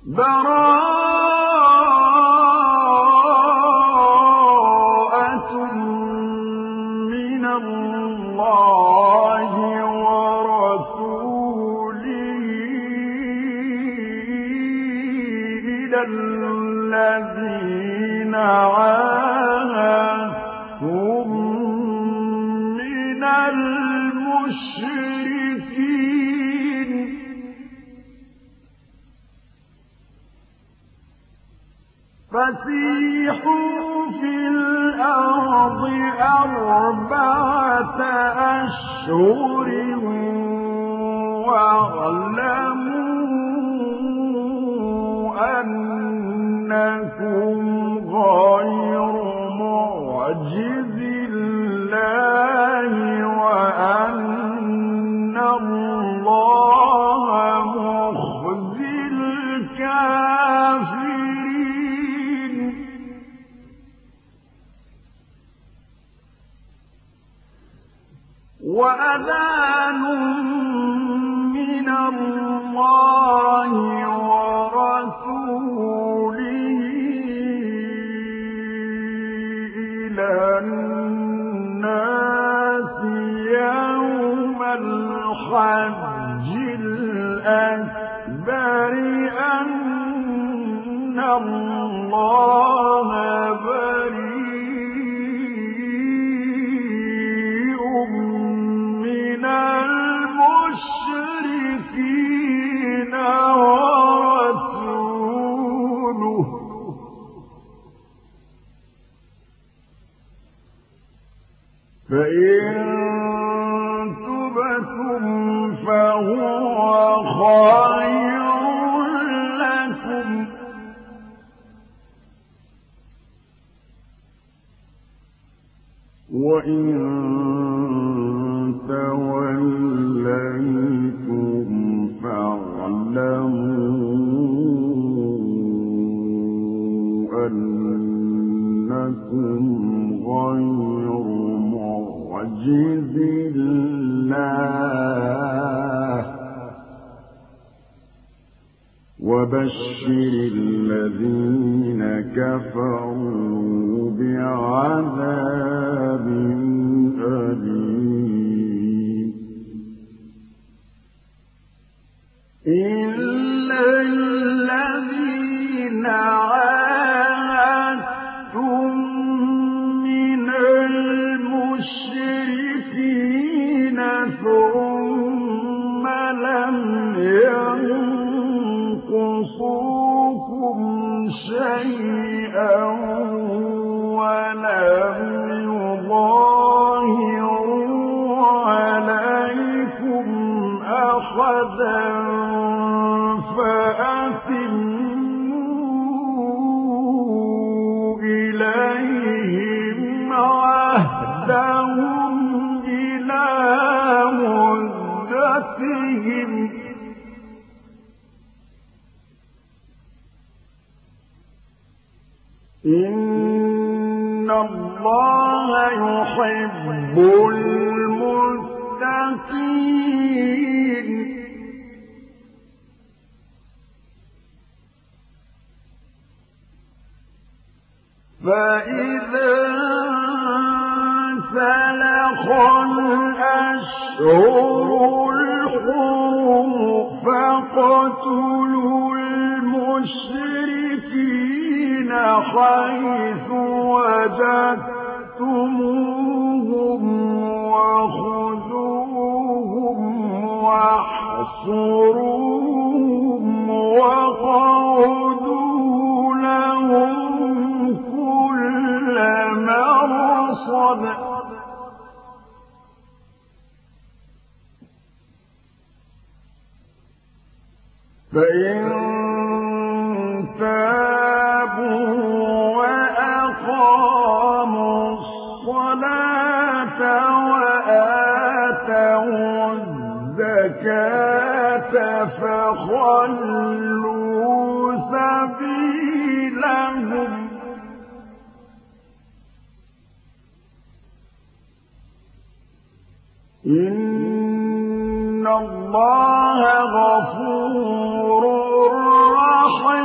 براءة من الله ورسوله إلى الذين عاهدتم من المشركين فسيحوا في الأرض 4 أشهر واعلموا أنكم غير معجزي الله وأن الله مخزي الكافرين وأذان من الله ورسوله إلى الناس يوم الحج الأكبر أن الله بريء من المشركين ورسوله فإن تبتم فهو خير لكم وإن توليتم فاعلموا أنكم غير معجز الله وبشر الذين كفروا بعذاب أليم إلا الذين عاهدتم من المشركين ثم لم ينقصوكم شيئا ولم يظاهروا عليكم أحدا فأتموا إليهم عهدهم إلى مدتهم إن الله يحب المتقين فإذا سلخ الأشهر الحرم فاقتلوا المشركين حيث وجدتموهم وخذوهم واحصروهم وقعدوا لهم كل مرصد فإن تابوا وأقاموا الصلاة وآتوا الزكاة فخلوا سبيلهم إن الله غفور رحيم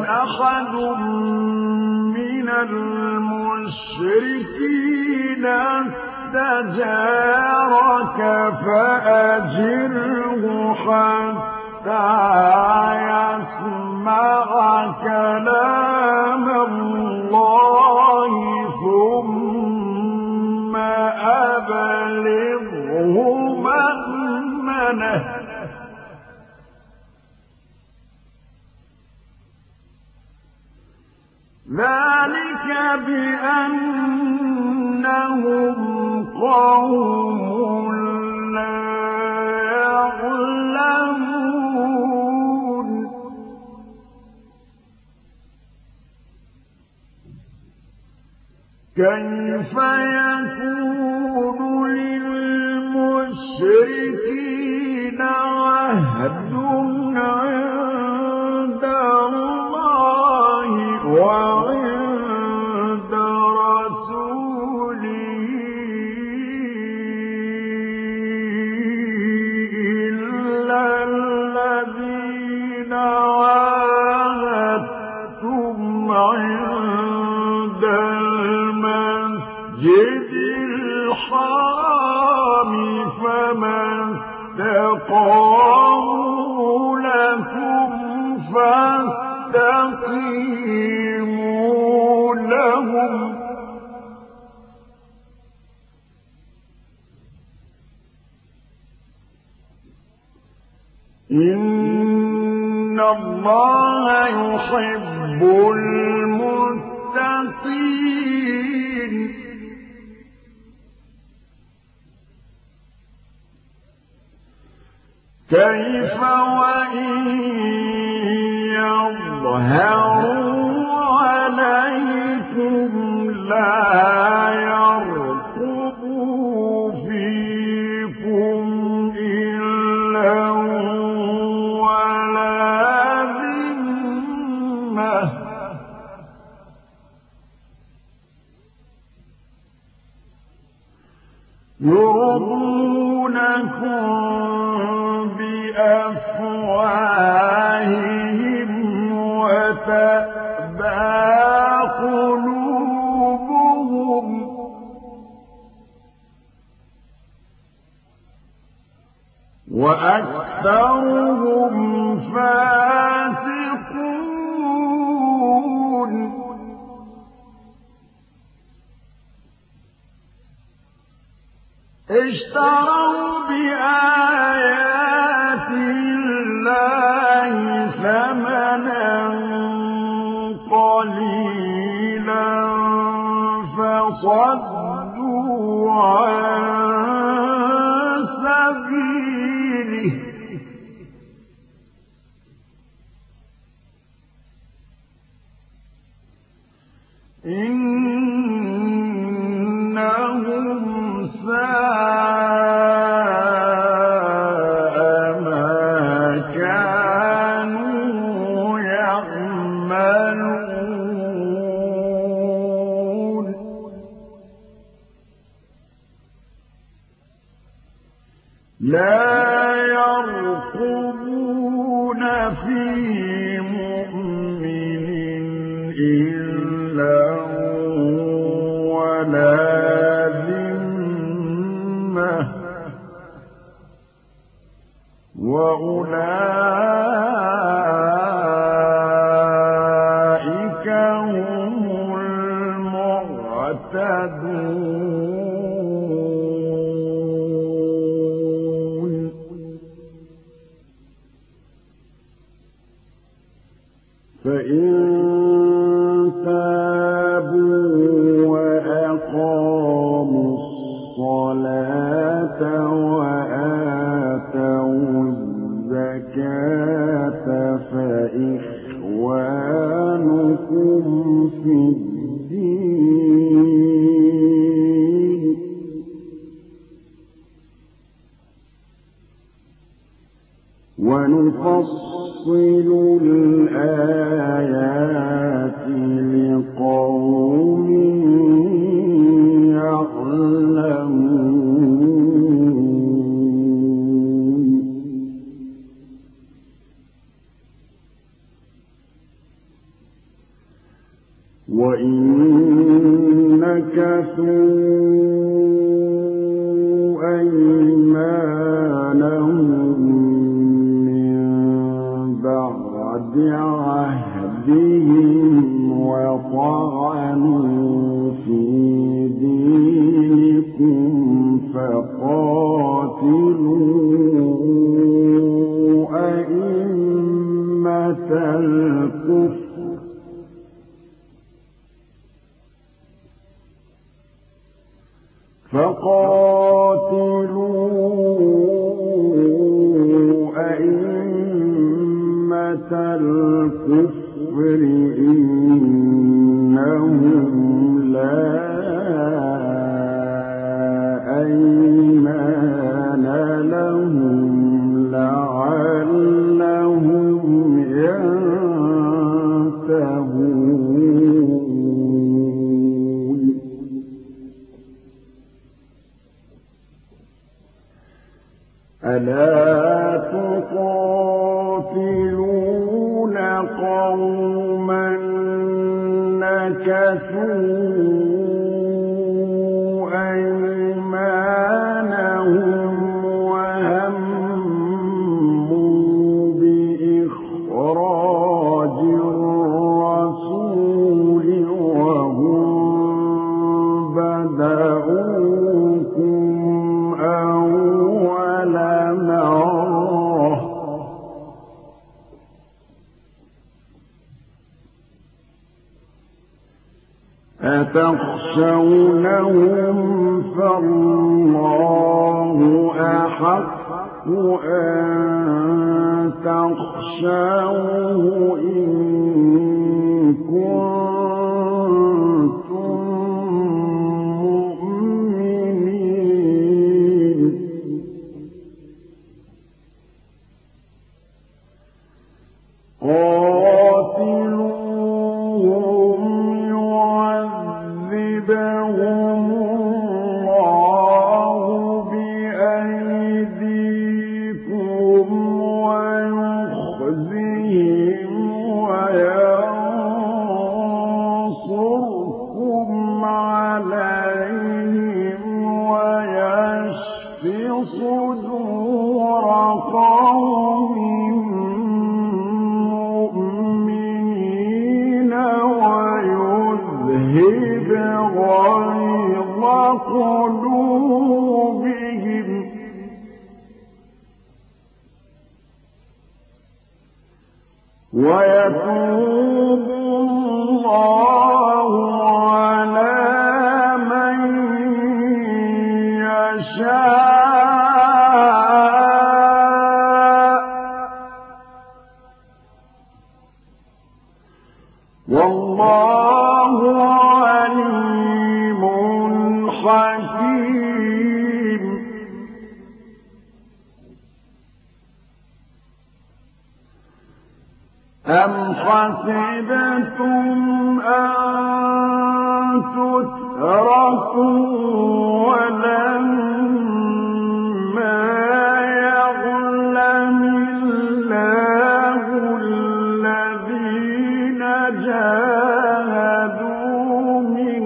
أحد من المشركين استجارك فأجره حتى يسمع كلام الله ثم أبلغه مأمنه ذلك بأنهم قوم لا يعلمون كيف يكون للمشركين عهد عند الله وعند رسوله إلا الذين عاهدتم عند المسجد الحرام فما استقاموا لكم فاستقيموا لهم إن الله يحب المتقين كيف وإن يظهروا عليكم لا يرقبوا فيكم إلا ولا ذمة يرضونكم بأفواههم وتأبى قلوبهم وأكثرهم فاسقون اشتروا بآيات الله ثمنا قليلا فصدوا عن سبيله إنهم ساء ما كانوا يعملون لا يرقبون في مؤمن إلا ولا ذمة وأولئك هم المعتدون فإن تابوا وأقاموا الصلاة وآتوا الزكاة فإخوانكم في الدين ونفصل الآيات لقوم يعلمون أيمانهم من بعد عهدهم وطعنوا في دينكم فقاتلوا أئمة الكفر إنهم لا أيمان لهم لعلهم ينتهون ألا تقاتلون قوما نكثوا أيمانهم وهموا بإخراج الرسول وهم بدأوكم أول مرة أتخشونهم فالله أحق أن تخشوه إن كنتم مؤمنين قاتلوهم يعذبهم الله بأيديكم ويخزهم وينصركم عليهم ويشف صدور قوم مؤمنين ويذهب غيظ قلوبهم ويتوب الله على من يشاء والله عليم حكيم أم حسبتم أن تتركوا ولما يعلم الله الذين جاهدوا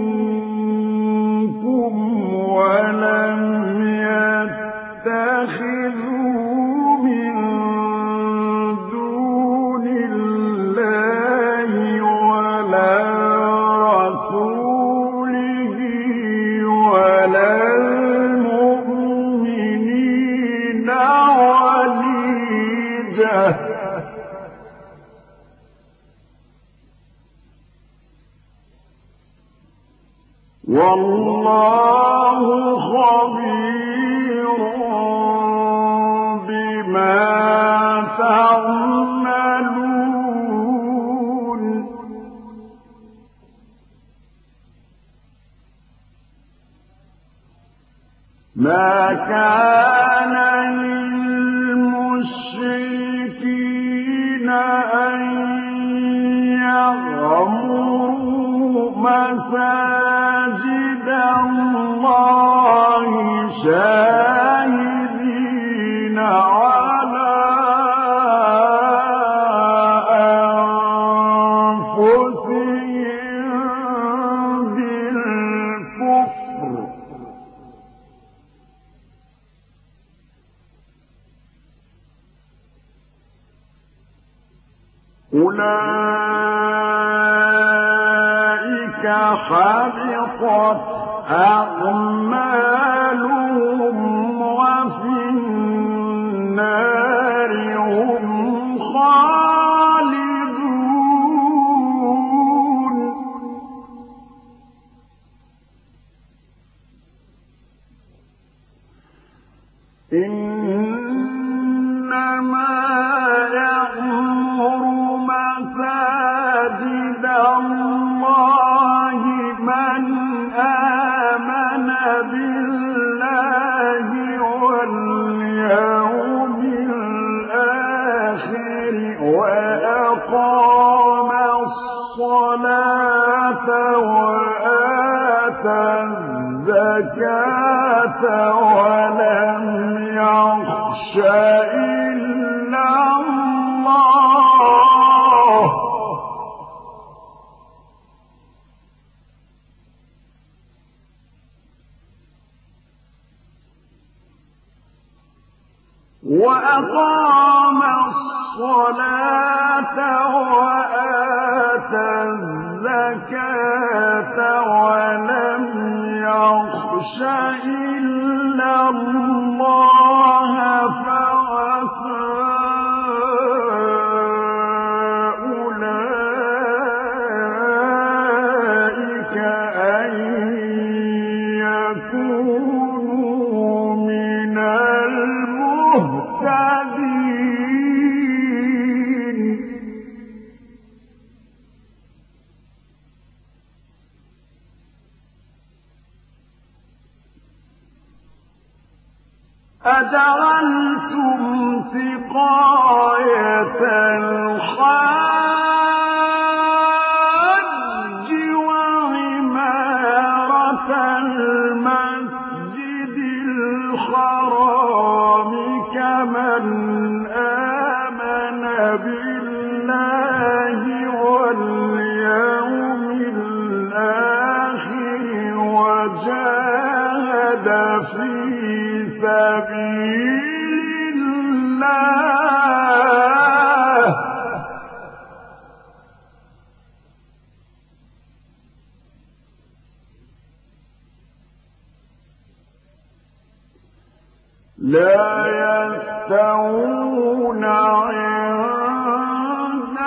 منكم ولم يتخذوا من دون الله ولا رسوله ولا المؤمنين وليجة والله خبير بما تعملون ما كان للمشركين أن يعمروا مساجد الله شاهدين على أنفسهم بالكفر أولئك حبطت أعمالهم وفي النار هم خالدون إنما يعمر مساجد الله من آمن بالله واليوم الآخر وأقام الصلاة وآتى الزكاة ولم يخش إلا الله وأقام الصلاة وآتى الزكاة ولم يخش إلا الله فعسى أولئك أن يكونوا من المهتدين أجعلتم سقاية الحاج وعمارة المسجد الحرام كمن آمن بالله واليوم الآخر وجاهد في سبيل الله لا يستوون عند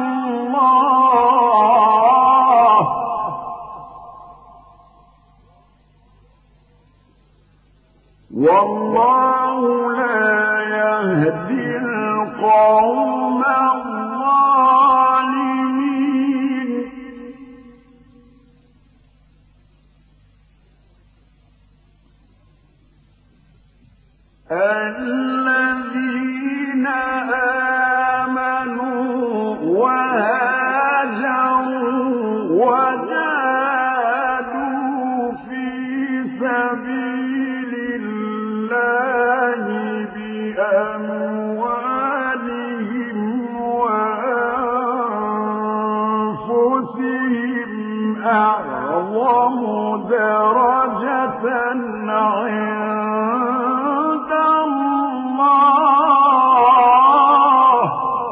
الله والله لا يهدي القوم الظالمين الذين آمنوا وهاجروا وجاهدوا في سبيل الله بأموالهم وأنفسهم أعظم درجة عند الله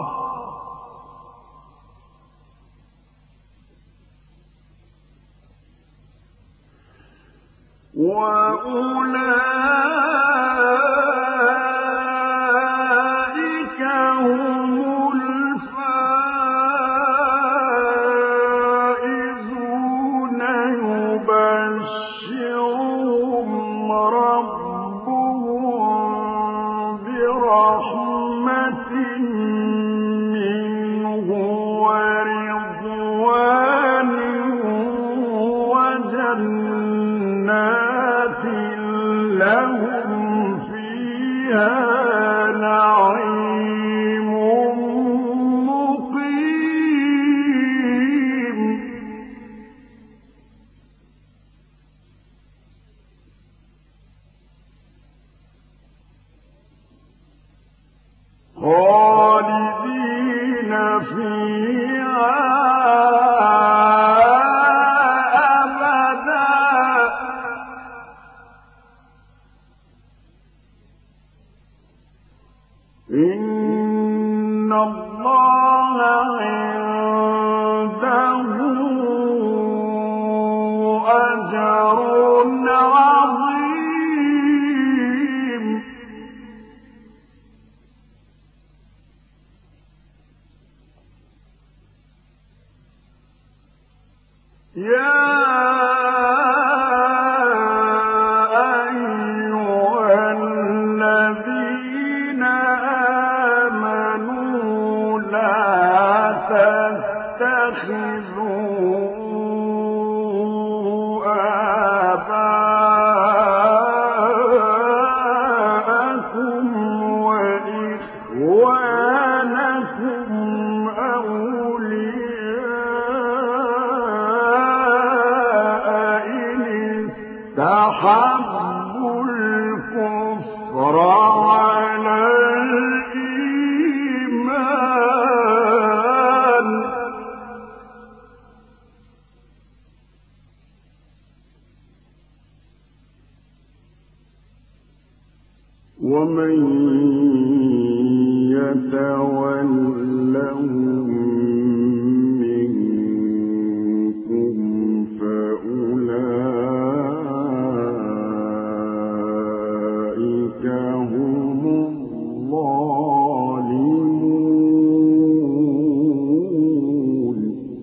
وأولئك هم الفائزون يبشرهم ربهم برحمة منه ورضوان وجنات لهم فيها نعيم مقيم خالدين فيها أبدا أحبوا الكفر على الإيمان ومن يتولهم منكم فأولئك هم الظالمون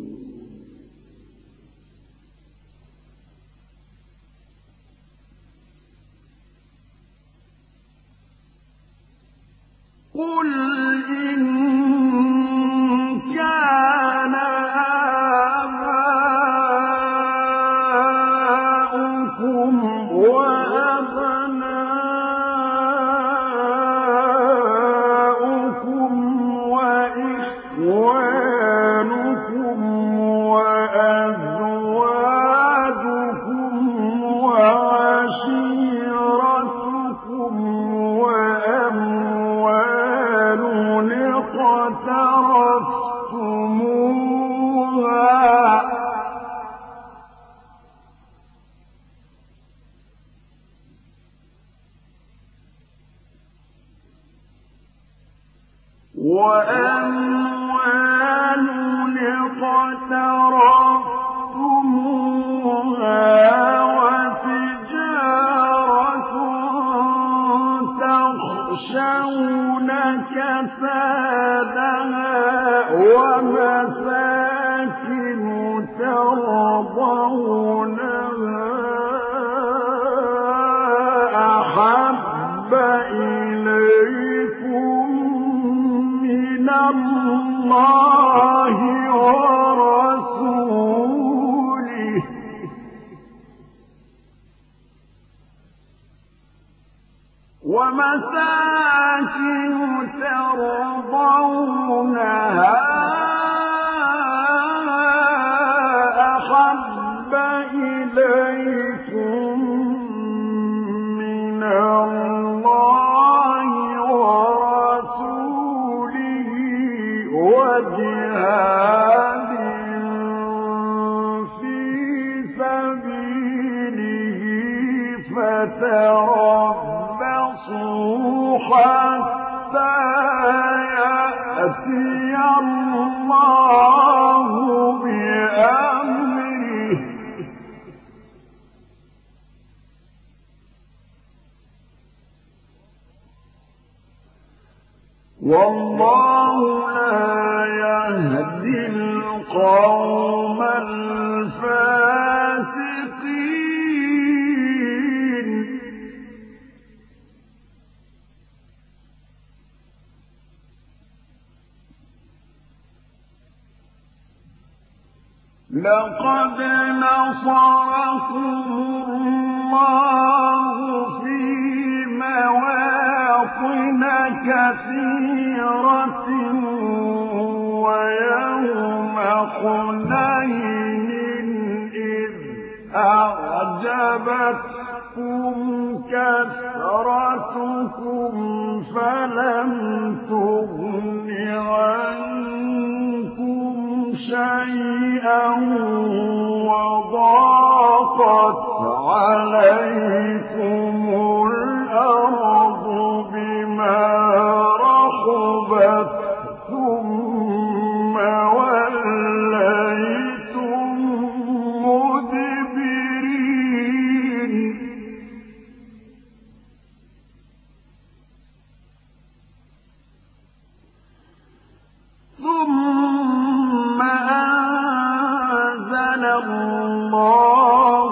قل إن كان آباؤكم وأبناؤكم وإخوانكم وأزواجكم وعشيرتكم وأموال اقترفتموها وتجارة تخشون كسادها ومساكن ترضونها أحب إليكم من الله ورسوله ومساكن ترضونها أحب إليكم من الله ورسوله وجهاد في سبيله فتربصوا حتى يأتي الله بأمره والله لا يهدي القوم الفاسقين لقد نصركم الله في مواطن كثيرة ويوم حنين إذ أعجبتكم كثرتكم فلم تغن عنكم شيئا وضاقت عليكم الأرض بما رحبت ثم وليتم مدبرين ثم أنزل الله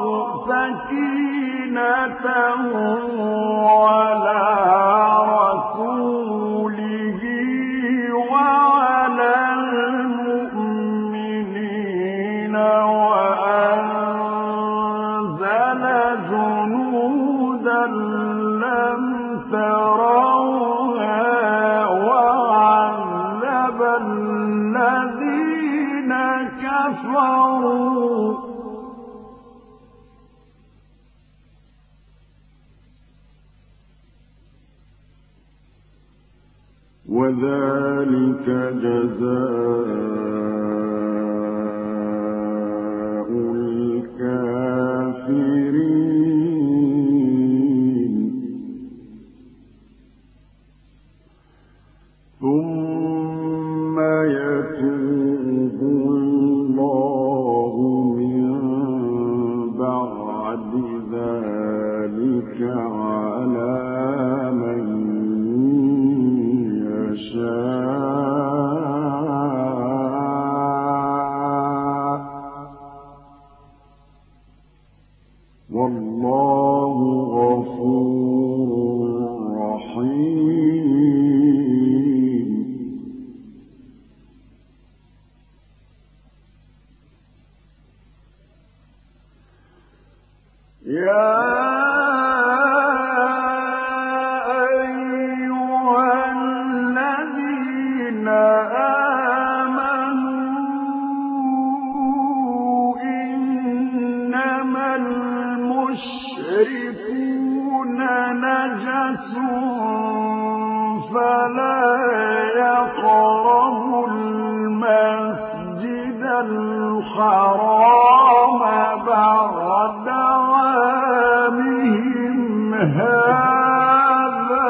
سكينته على رسوله وعلى المؤمنين وأنزل جنودا لم تروها وعذب الذين كفروا وذلك جزاء الكافرين ثم يتوب الله من بعد ذلك على من يشاء والله غفور رحيم يا فلا يقربوا المسجد الحرام بعد عامهم هذا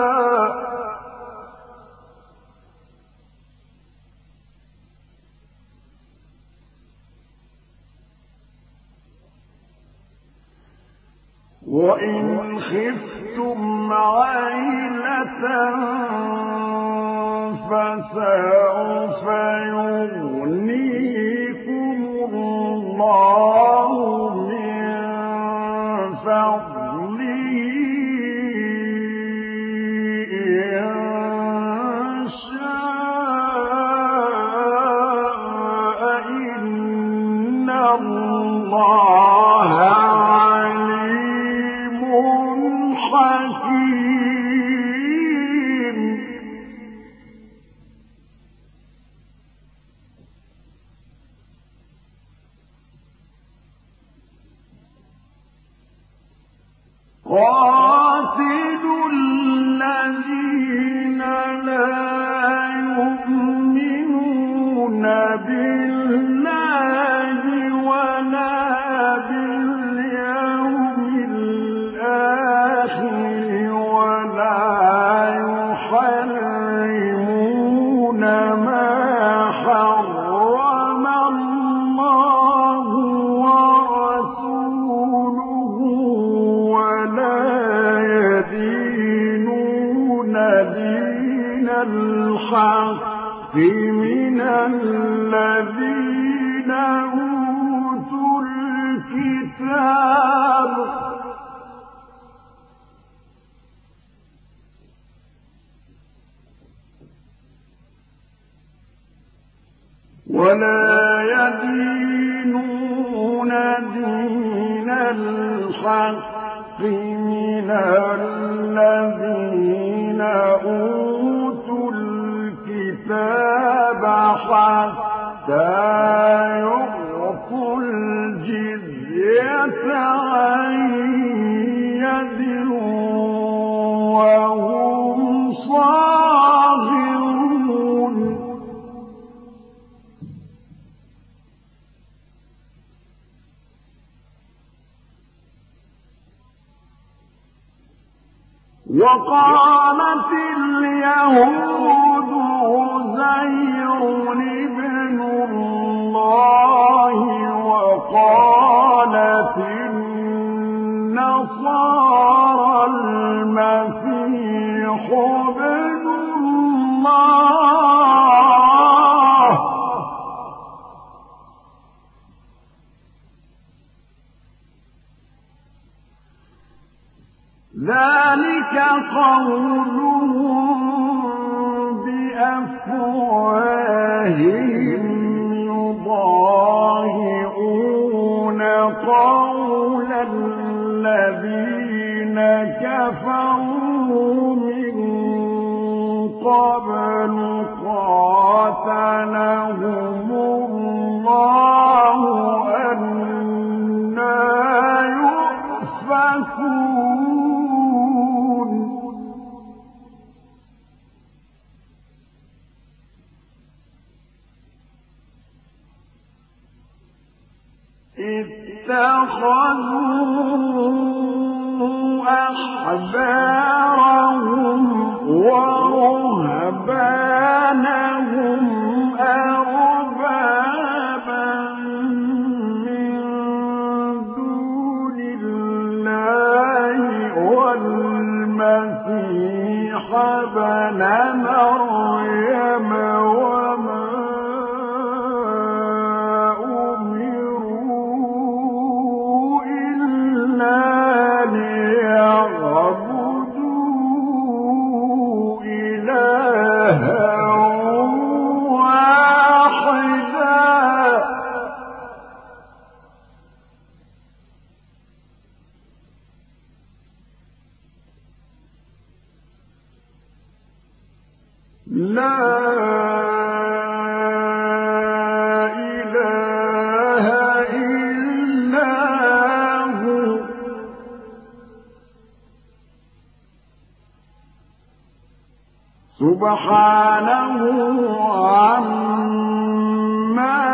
وإن خفتم عيلة فسوف يغنيكم الله من فضله إن شاء إن الله عليم حكيم قاتلوا الذين لا يؤمنون بالله ولا باليوم الآخر ولا يحرمون ما حرم الله ورسوله ولا يدينون دين الحق من الذين أوتوا الكتاب ولا يدينون دين الحق من الذين أوتوا الكتاب حتى يعطوا الجزية عن يد وهم صاغرون وقالت اليهود عزير ابن الله وقالت النصارى المسيح ابن الله ذلك قولهم بأفواههم يضاهئون قول الذين كفروا من قبل قاتلهم الله أنى يؤفكون. اتخذوا أحبارهم ورهبانهم أربابا من دون الله والمسيح ابن مريم وما أمروا إلا ليعبدوا إلها واحدا لا إله إلا هو سبحانه عما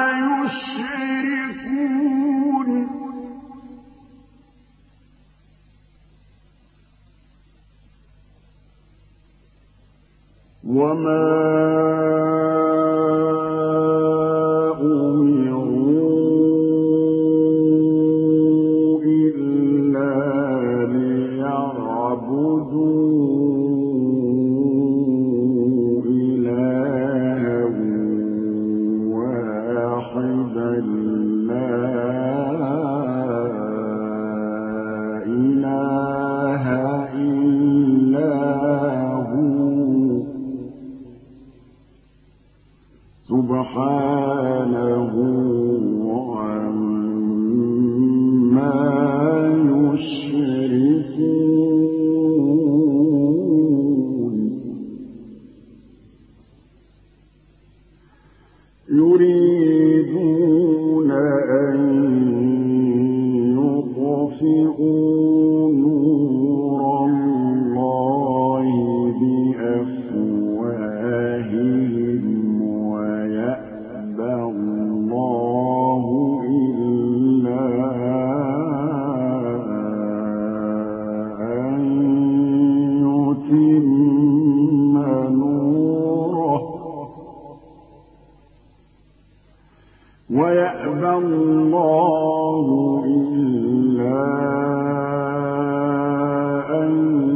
يشركون وما أمروا إلا ليعبدوا إلها واحدا لا إله إلا هو سبحانه عما يشركون يريدون أن يطفئوا نور الله بأفواههم ويأبى الله إلا أن يتم نوره ويأبى الله إلا أن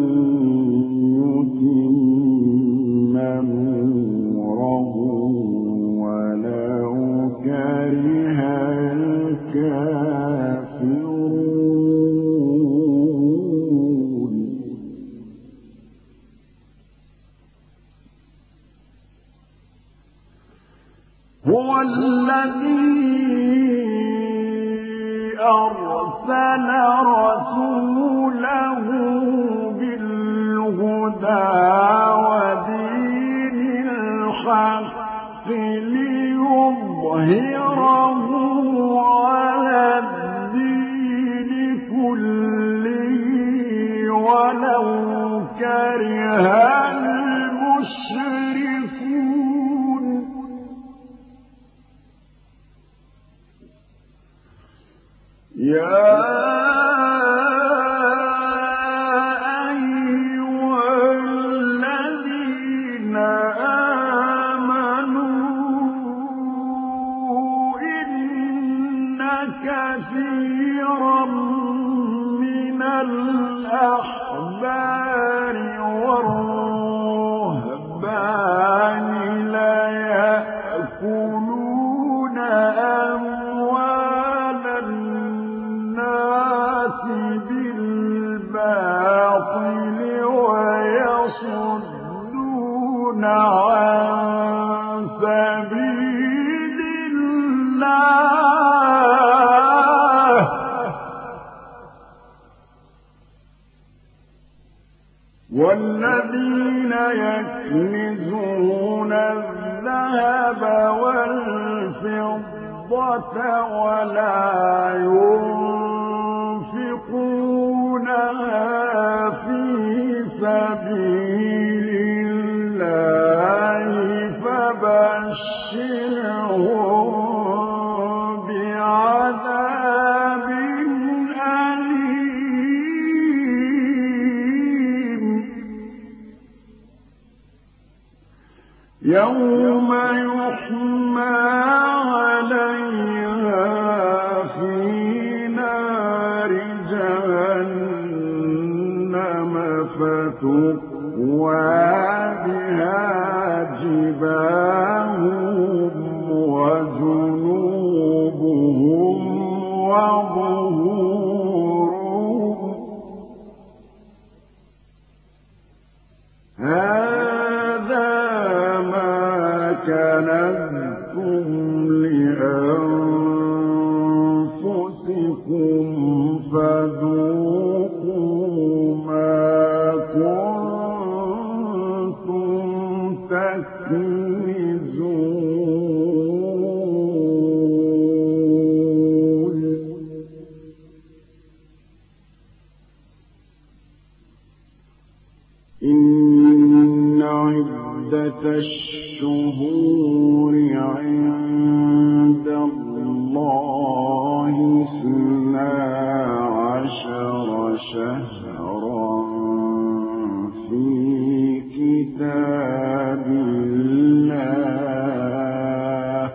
يتم نوره ولو كره الكافرون هو الذي أرسل رسوله بالهدى ودين الحق ليظهره على الدين كله ولو كره المشركون يا أيها الذين آمنوا إن كثيرا من الأحبار والرهبان ليأكلون أموال الناس بالباطل ويصدون عن سبيل الله والذين يكنزون الذهب والفضة ولا ينفقونها في سبيل الله فبشرهم بعذاب يوم يحمى عليها في نار جهنم فتكوى بها جباههم وجنوبهم وظهورهم هذا ما كنتم لأنفسكم فذوقوا ما كنتم تكنزون إن عدة الشهور عند الله 12 شهرا في كتاب الله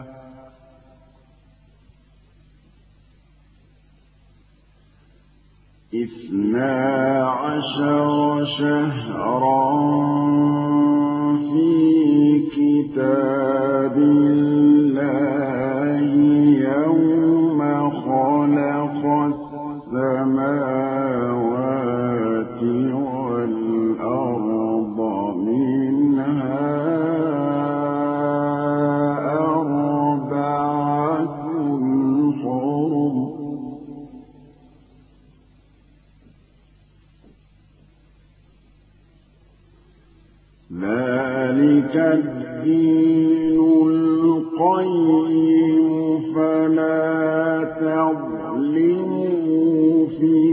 12 شهرا في كتاب الله يوم خلق السماوات والأرض منها 4 حرم ذلك الدين القيم فلا تظلموا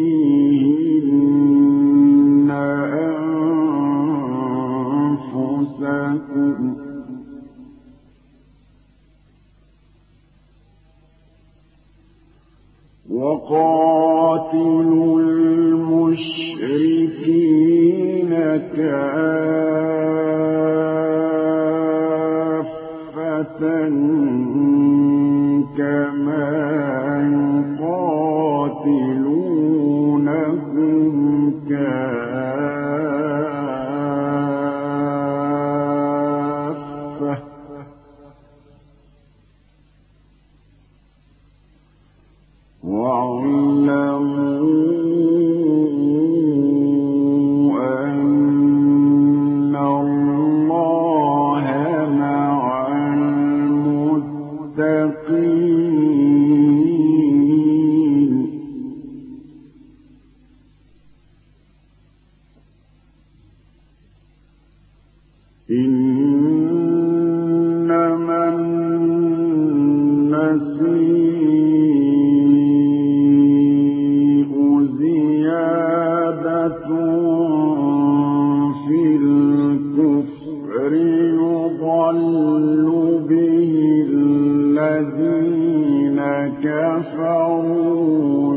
فيهن أنفسكم وقاتلوا المشركين كافة كما يقاتلونكم كافة واعلموا أن الله مع المتقين إنما النسيء زيادة في الكفر يضل به الذين كفروا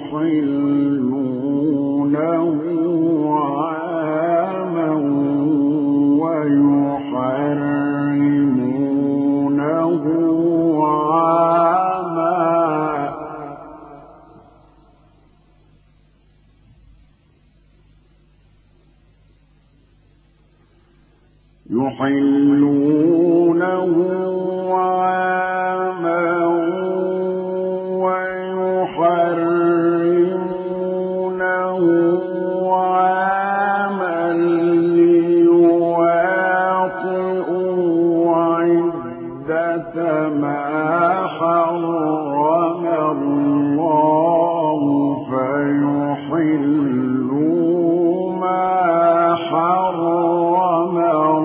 يحلونه عاما ويحرمونه عاما ويحرمونه عاما ليواطئوا عدة ما حرم الله فيحلوا ما حرم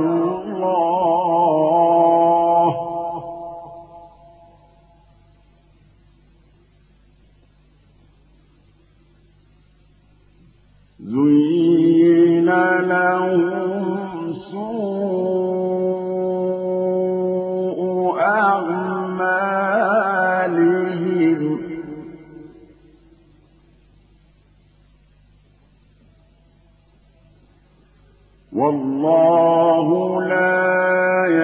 الله زين لهم سوء أعمالهم والله لا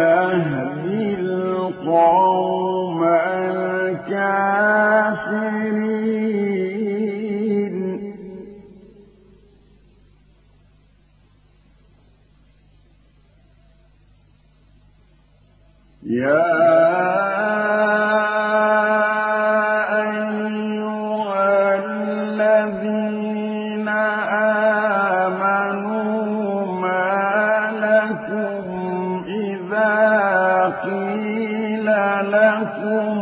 يا أيها الذين آمنوا ما لكم إذا قيل لكم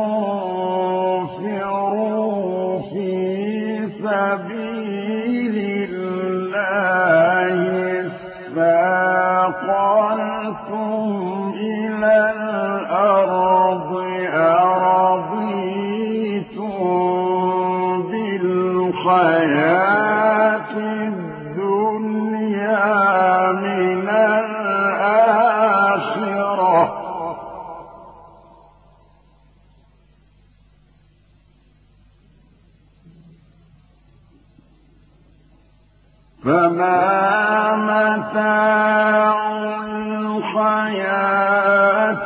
انفروا في سبيل الله اثاقلتم إلى الأرض أرضيتم بالحياة الدنيا من الآخرة فما متاع الحياة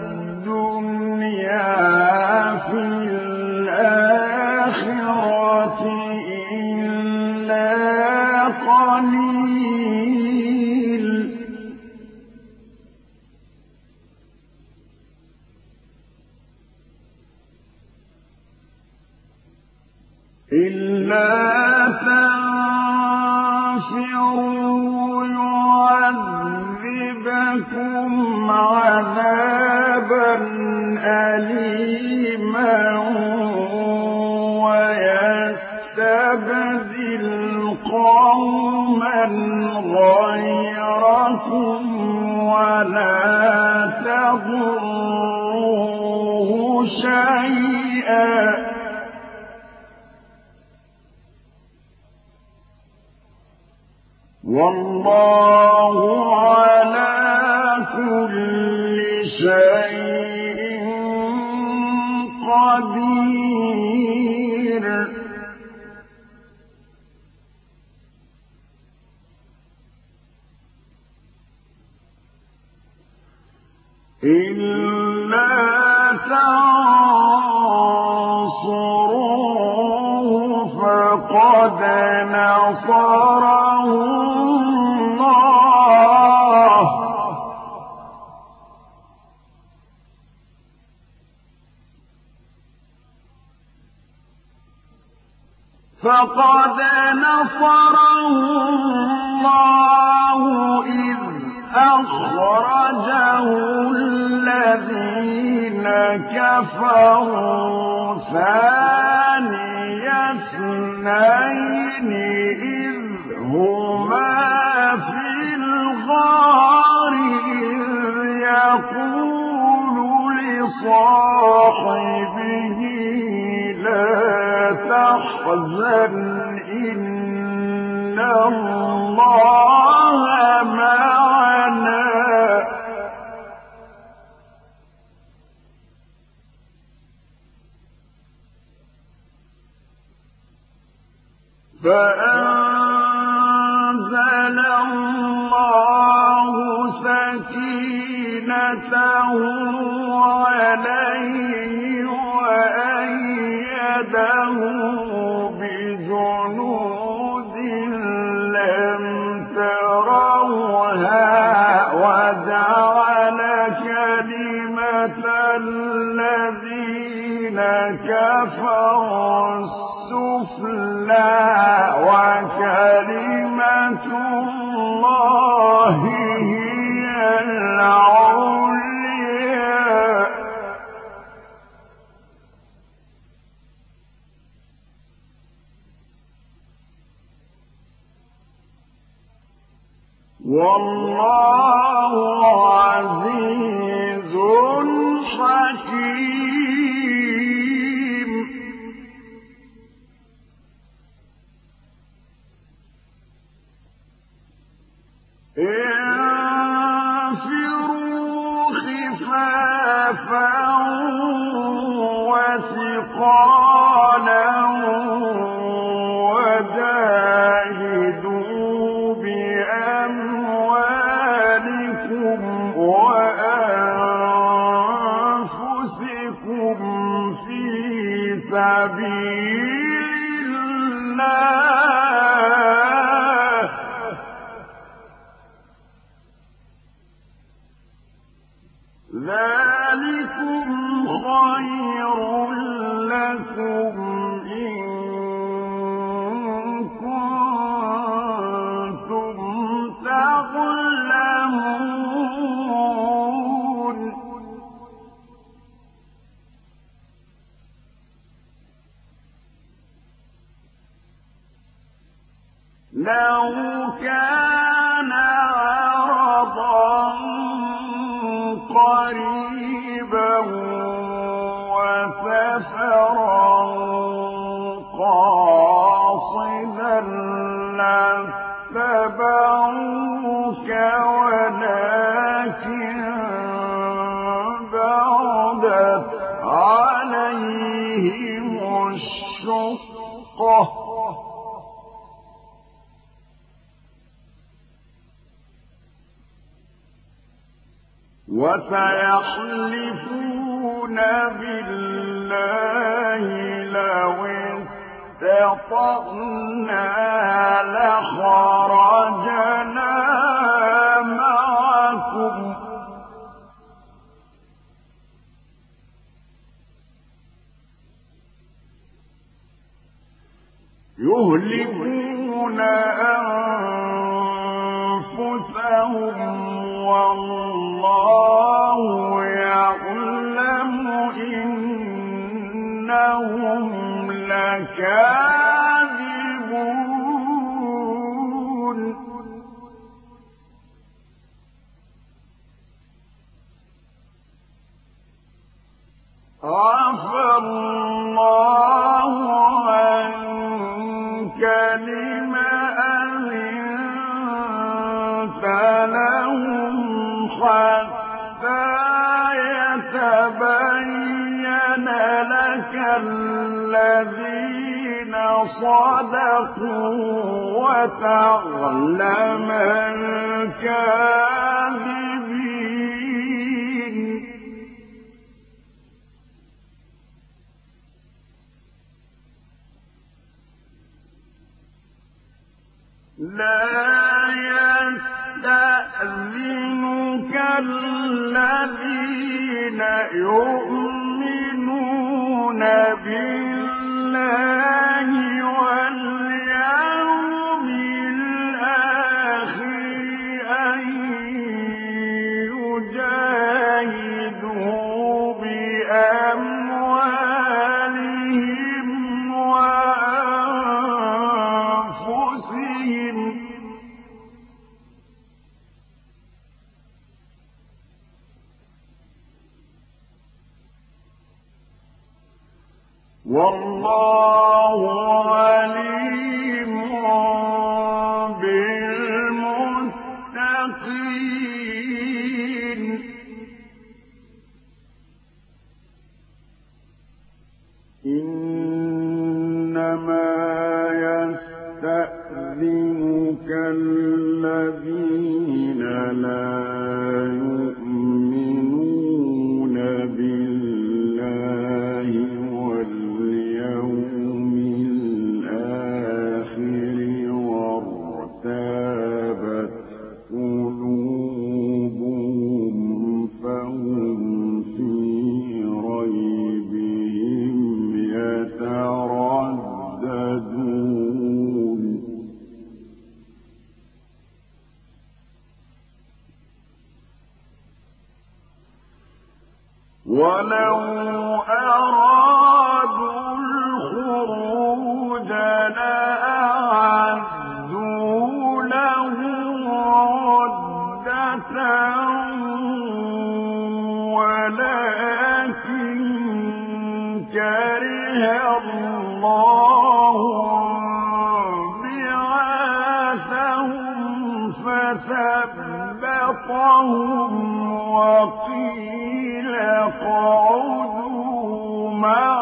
الدنيا في الآخرة إلا قليل إلا تنفروا يعذبكم عذابا أليما ويستبدل قوما غيركم ولا تضروه شيئا والله على كل شيء قدير إلا تنصروه فقد نصره الله إذ أخرجه الذين كفروا ثاني اثنين إذ هما في الغار يقول لصاحبه لا تحزن إن الله معنا فأنزل الله سكينته عليه وأيده بجنود لم تروها وجعل كلمة الذين كفروا السفلى وكلمة الله هي العليا والله عزيز حكيم انفروا خفافا وثقالا وجاهدوا بأموالكم وأنفسكم في سبيل الله ذلكم خير لكم إن كنتم تعلمون لو كان عرضا قريبا وسفرا قاصدا لاتبعوك ولكن بعدت عليهم الشقة وسيحلفون بالله لو استطعنا لخرجنا معكم يهلكون أنفسهم والله يعلم إنهم لكاذبون عفى الله عنك لم أذنت لهم حتى يتبين لك الذين صدقوا وتعلم الكاذبين لا يستأذنك الذين يؤمنون بالله واليوم الآخر أن يجاهدوا بأموالهم وأنفسهم والله عليم بالمتقين إنما يستأذنك الذين لا يؤمنون بالله واليوم الآخر وارتابت قلوبهم فهم في ريبهم يترددون ولو أرادوا الخروج لأعدوا له عدة ولكن كره الله بعاثهم فثبطهم وقيل اقعدوا مع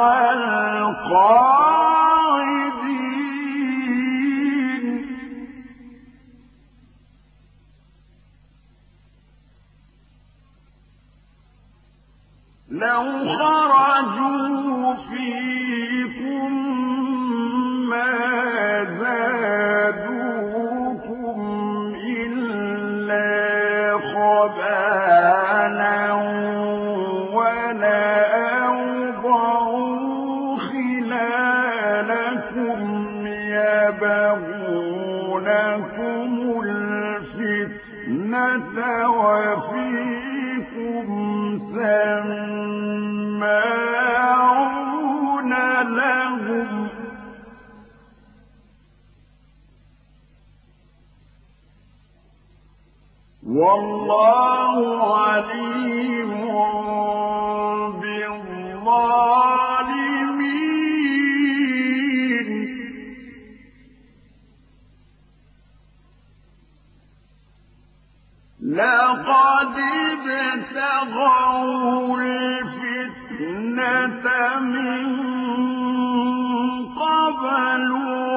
القاعدين لو خرجوا فيكم ما زادوكم إلا خبالا الفتنة وفيكم سماعون لهم والله عليم بالظالمين لقد ابتغوا الفتنة من قبل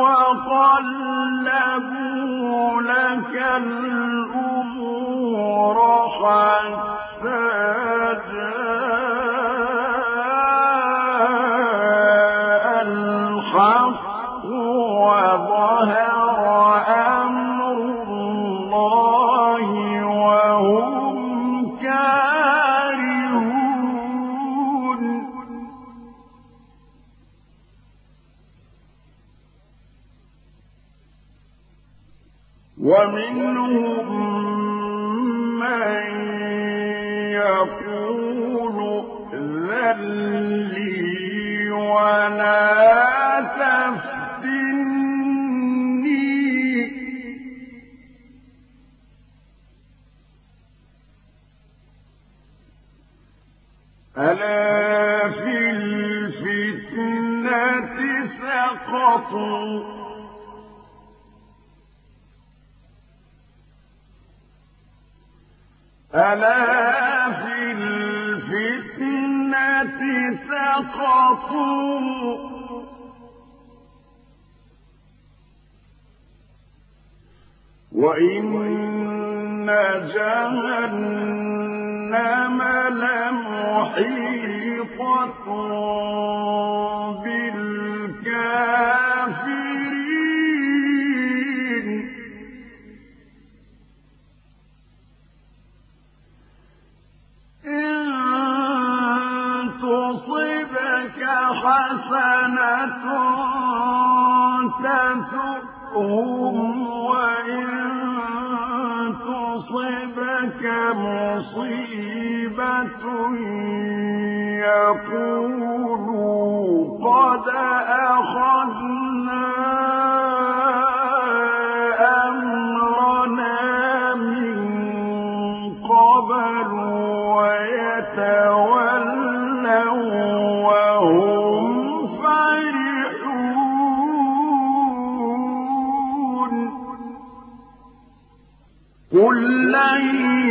وقلبوا لك الأمور حتى جاء الحق وظهر أمر الله وهم كارهون ومنهم من يقول ائذن لي ولا تفتني ألا في الفتنة سقطوا ألا في الفتنة سقطوا وإن جهنم لمحيطة بالكافرين إن تصبك حسنة تسؤهم وإن تصبك مصيبة يقولوا قد أخذنا أمرنا من قبل ويتولوا وهم فرحون قل لن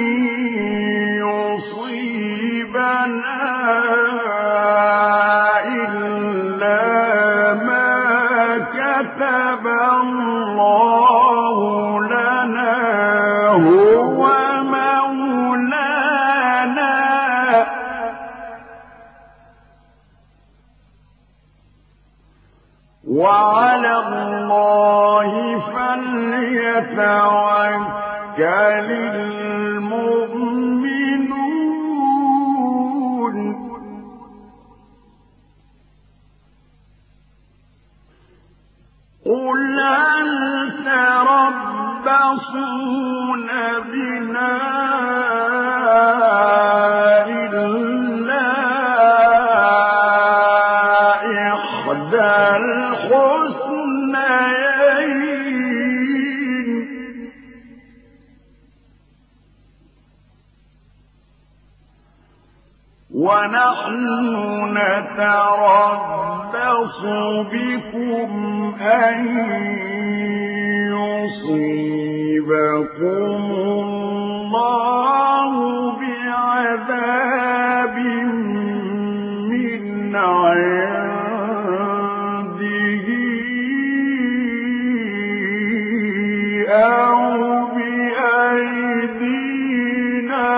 يصيبنا إلا ما كتب الله لنا هو مولانا وعلى الله فليتوكل المؤمنون قل هل تربصون بنا إلا إحدى الحسنيين ونحن نتربص بكم أن يصيبكم الله بعذاب من عنده أو بأيدينا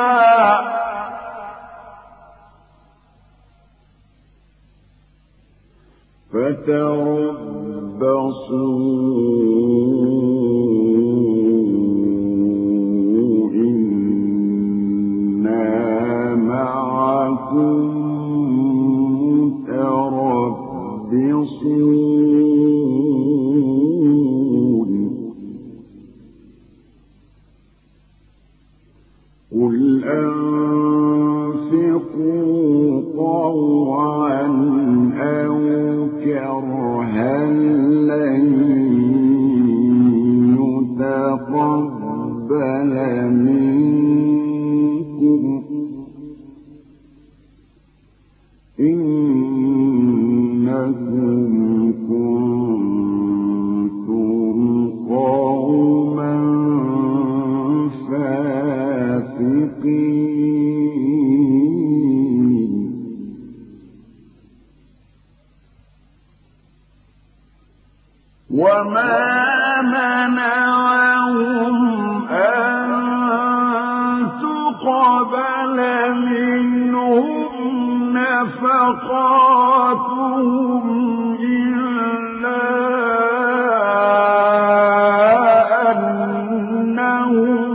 فتربصوا إنا معكم متربصون قل أنفقوا طوعا أو كرها لن يتقبل منكم إنكم كنتم قوما فاسقين وما منعهم أن تقبل منهم نفقاتهم إلا أنهم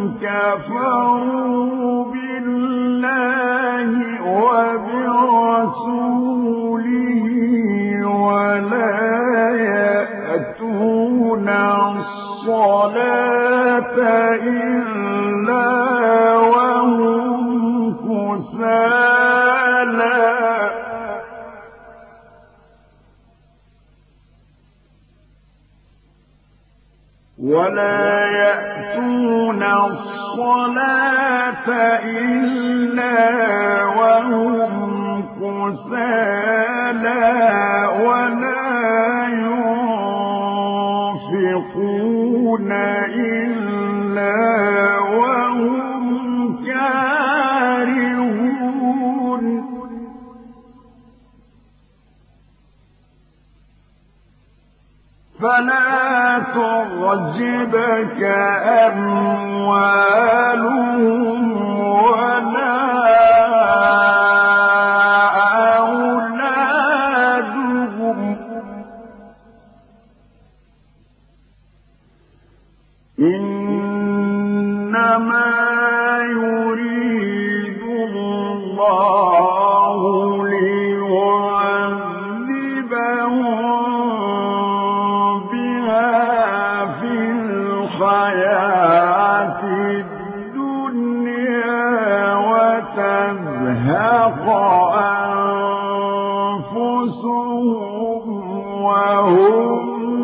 كفروا بالله وبرسوله ولا يأتون الصلاة إلا وهم كسالى ولا ينفقون إلا وهم كارهون فلا تعجبك أموالهم ولا أولادهم إنما يريد الله ليعذبهم في الحياة الدنيا وتزهق أنفسهم وهم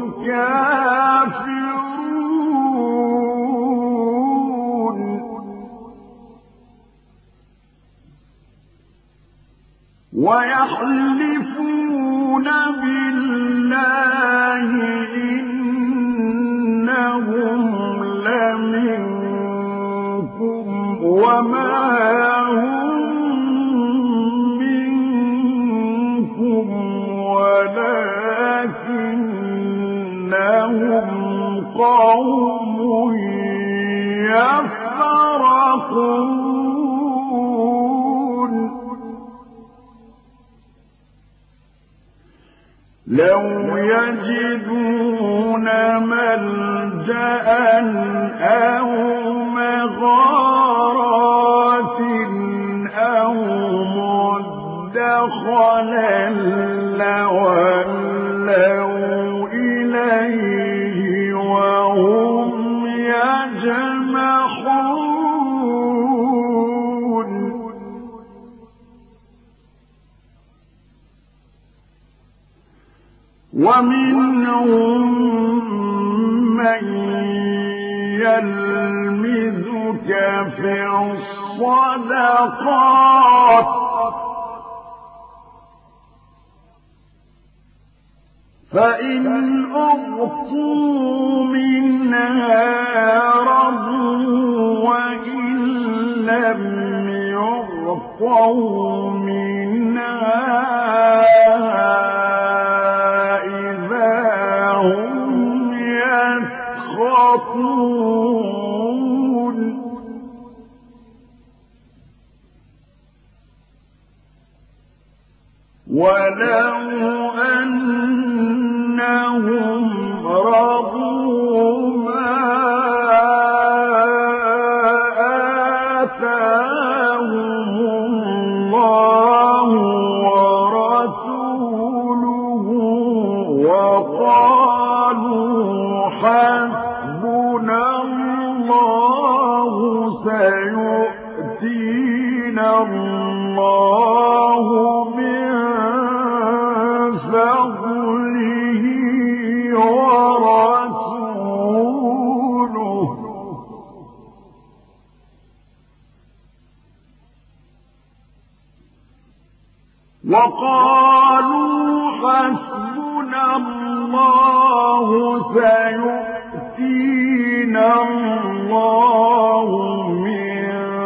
كافرون ويحلفون بالله إنهم لمنكم وما هم منكم ولكنهم قوم يفرقون لو يجدون ملجأ أو مغارات أو مدخلا لولوا إليه وهم يجمحون ومنهم من يلمزك في الصدقات فإن أعطوا منها رضوا وإن لم يعطوا منها إذا هم يسخطون ولو أنهم رضوا ما آتاهم الله ورسوله وقالوا حسبنا الله سيؤتينا وقالوا حسبنا الله سيؤتينا الله من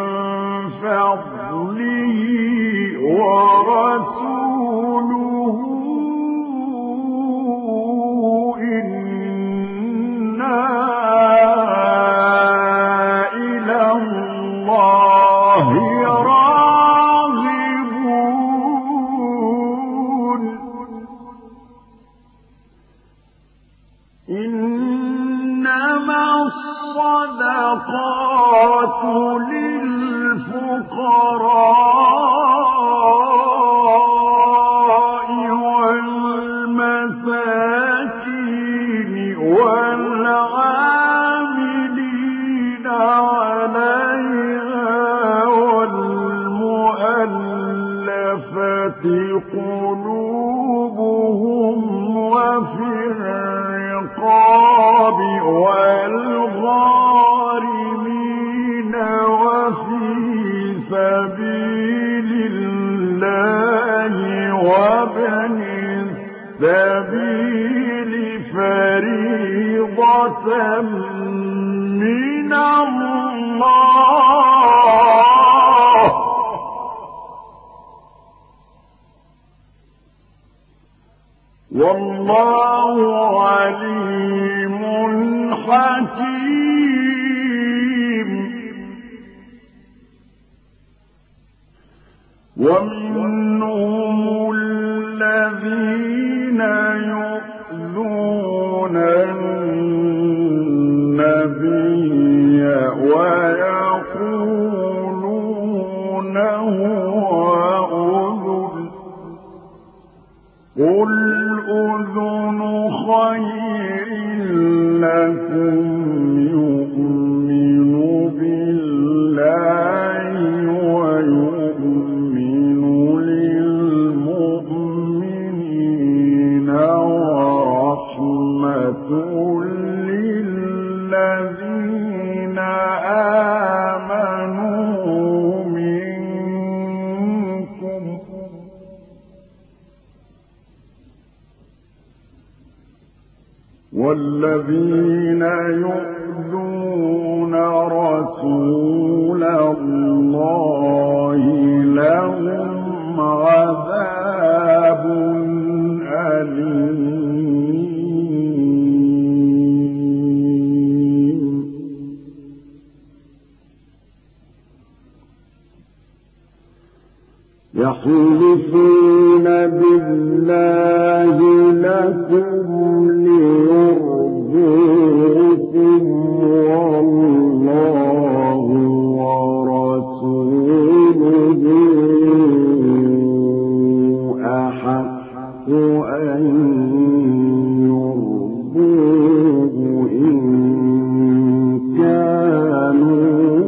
فضله ورسوله إنا إلى الله راغبون إنما الصدقات للفقراء والمساكين والعاملين عليها والمؤلفة قلوبهم وفي الرقاب والغارمين وفي سبيل الله وابن السبيل فريضة من الله والله عليم حكيم ومنهم الذين يؤذون النبي ويقولون هو أذن قل أذن خير لكم يؤمن بالله ويؤمن للمؤمنين ورحمة للذين آمنوا منكم والذين يؤذون رسول الله لهم عذاب أليم يحلفون بالله لكم ليرضوكم والله ورسوله أحق أن يرضوه إن كانوا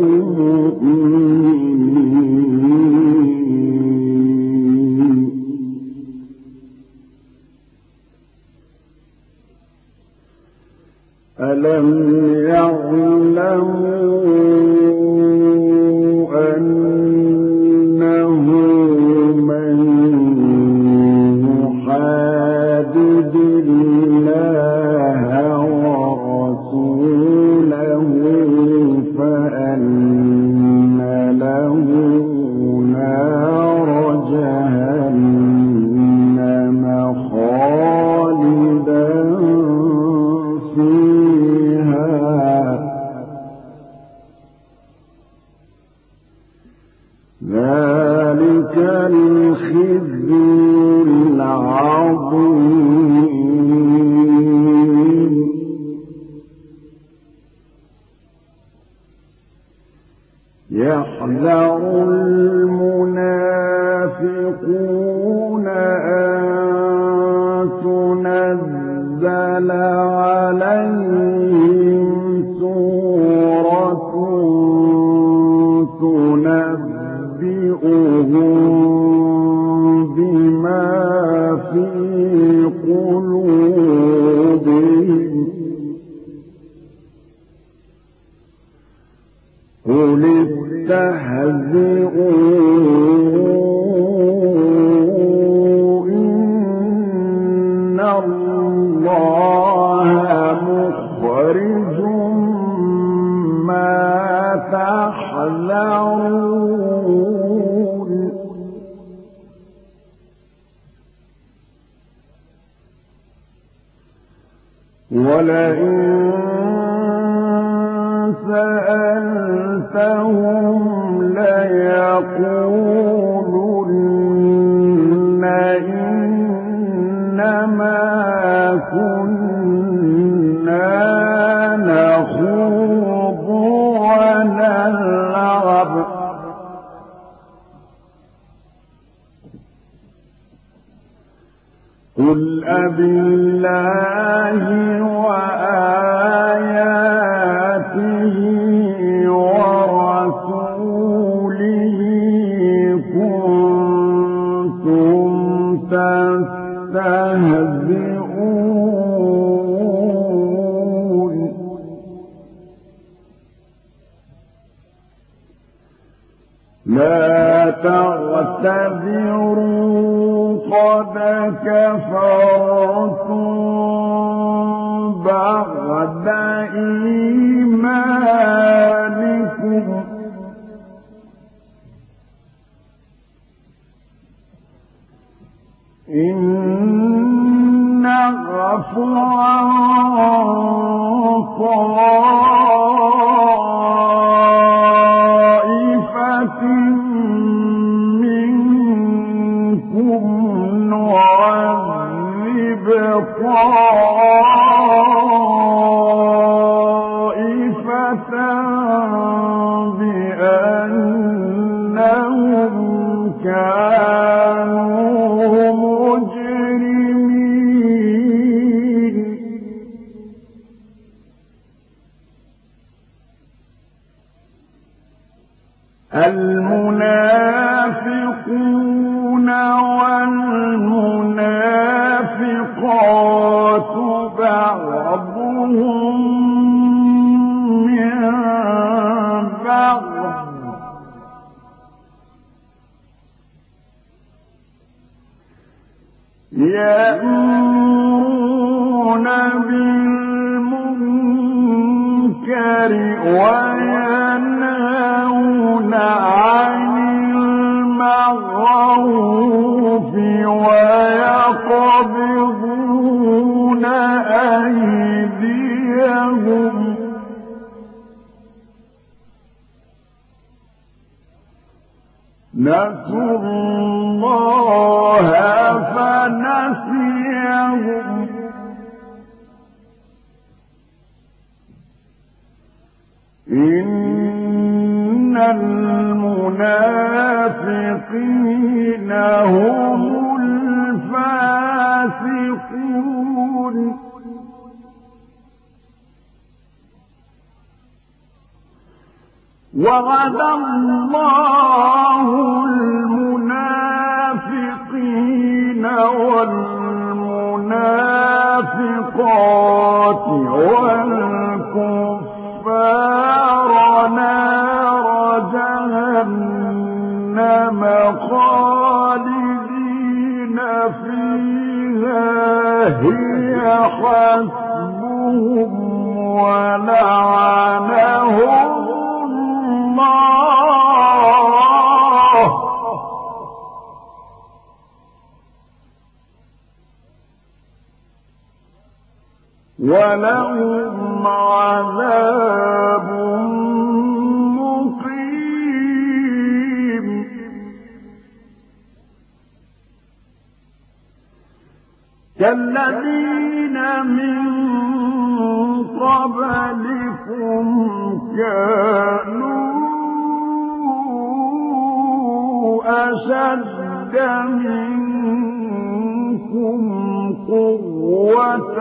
مؤمنين ألم يعلموا أنه من يحادد الله ورسوله فأن له نار جهنم خالدا فيها ذلك الخزي العظيم يحذر المنافقون أن تنزل عليهم سورة تنبئهم بما في قلوبهم قل استهزئوا تحذرون ولئن سألتهم ليقولن إنما كنا نخوض ونلعب قل أبالله وآياته ورسوله كنتم تستهزئون لا تعتذروا قد كفرتم بعد إيمانكم إن نعفو عن طائفة منكم نعذب طائفة بأنهم كانوا مجرمين المنافقون والمنافقات بعضهم من بعض يأمرون بالمنكر وينهون عن المعروف ويقبضون أيديهم نسوا الله فنسيهم إن المنافقين هم الفاسقون وعد الله المنافقين والمنافقات والكفار نار جهنم خالدين فيها هي حسبهم ولعنهم الله ولهم عذاب مقيم كالذين من قبلكم كانوا أشد منكم قوة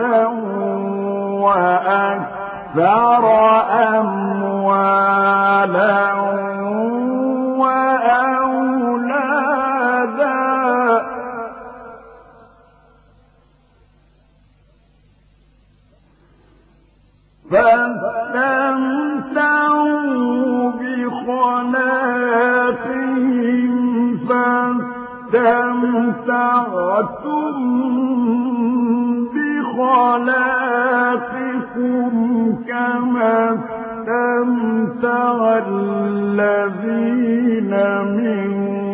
وأكثر أموالا وأولادا فاستمتعوا بخلاقهم فاستمتعتم بخلاقكم كما استمتع تَرَ الَّذِينَ مِن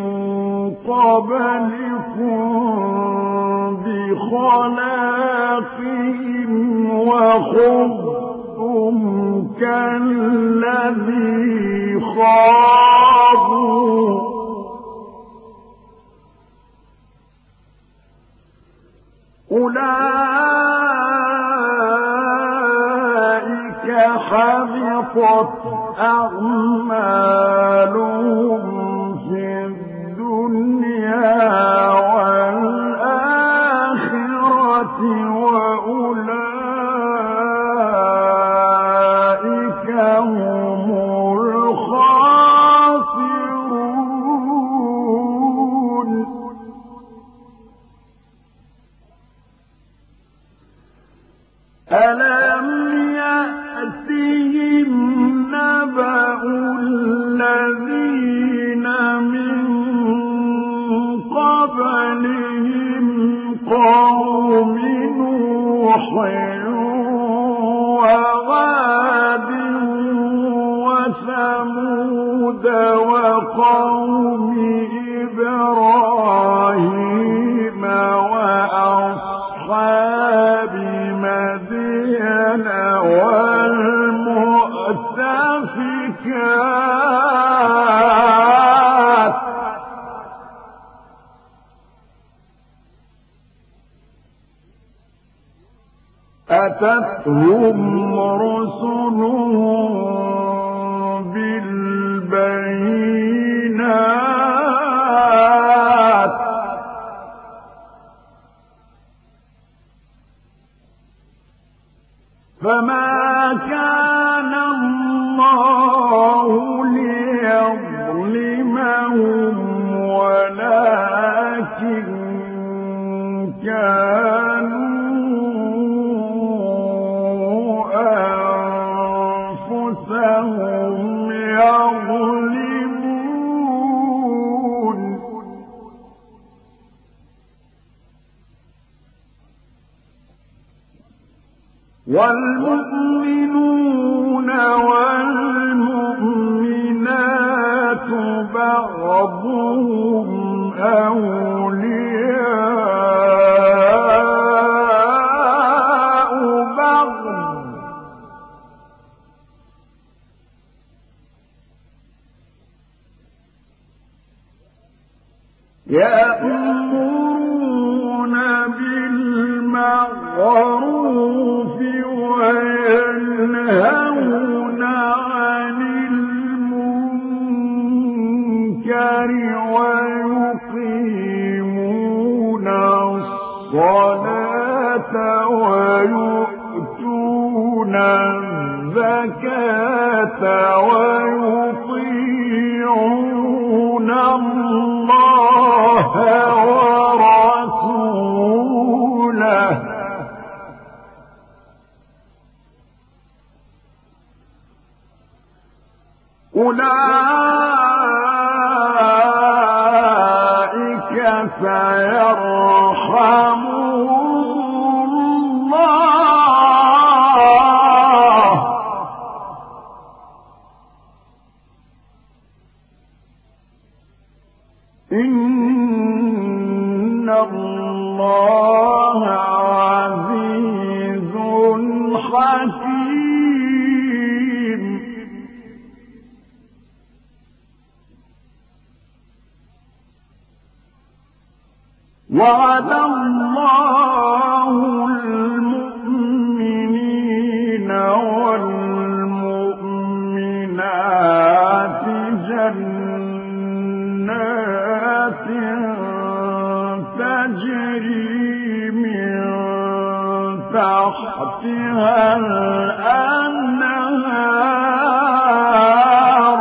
قَبْلِكُم بِخَلَاقِهِمْ وَخُضْتُمْ كَالَّذِي خَاضُوا أُولَئِكَ حَبِطَتْ أَعْمَالُهُمْ فِي الدُّنْيَا وَالْآخِرَةِ وَأُولَئِكَ هُمُ الْخَاسِرُونَ أَلَمْ يَأْتِهِمْ نَبَأُ الَّذِينَ مِن قَبْلِهِمْ قَوْمِ نُوحٍ وَعَادٍ وَثَمُودَ وَقَوْمِ إِبْرَاهِيمَ وَأَصْحَابِ مَدْيَنَ وَالْمُؤْتَفِكَاتِ أَتَتْهُمْ رُسُلُهُم بِالْبَيِّنَاتِ فَمَا كَانَ اللَّهُ لِيَظْلِمَهُمْ وَلَكِن كَانُوا أَنفُسَهُمْ يَظْلِمُونَ وَالْمُؤْمِنُونَ وَالْمُؤْمِنَاتُ بَعْضُهُمْ أَوْلِيَاءُ بَعْضٍ يَأْمُرُونَ بِالْمَعْرُوفِ وَيَنْهَوْنَ عَنِ الْمُنكَرِ وَيُقِيمُونَ الصَّلَاةَ وَيُؤْتُونَ الزَّكَاةَ وَيُطِيعُونَ اللَّهَ وَرَسُولَهُ أُولَئِكَ سَيَرْحَمُهُمُ اللَّهُ إِنَّ اللَّهَ عَزِيزٌ حَكِيمٌ وَعَدَ اللَّهُ الْمُؤْمِنِينَ وَالْمُؤْمِنَاتِ جَنَّاتٍ تَجْرِي مِن تَحْتِهَا الْأَنْهَارُ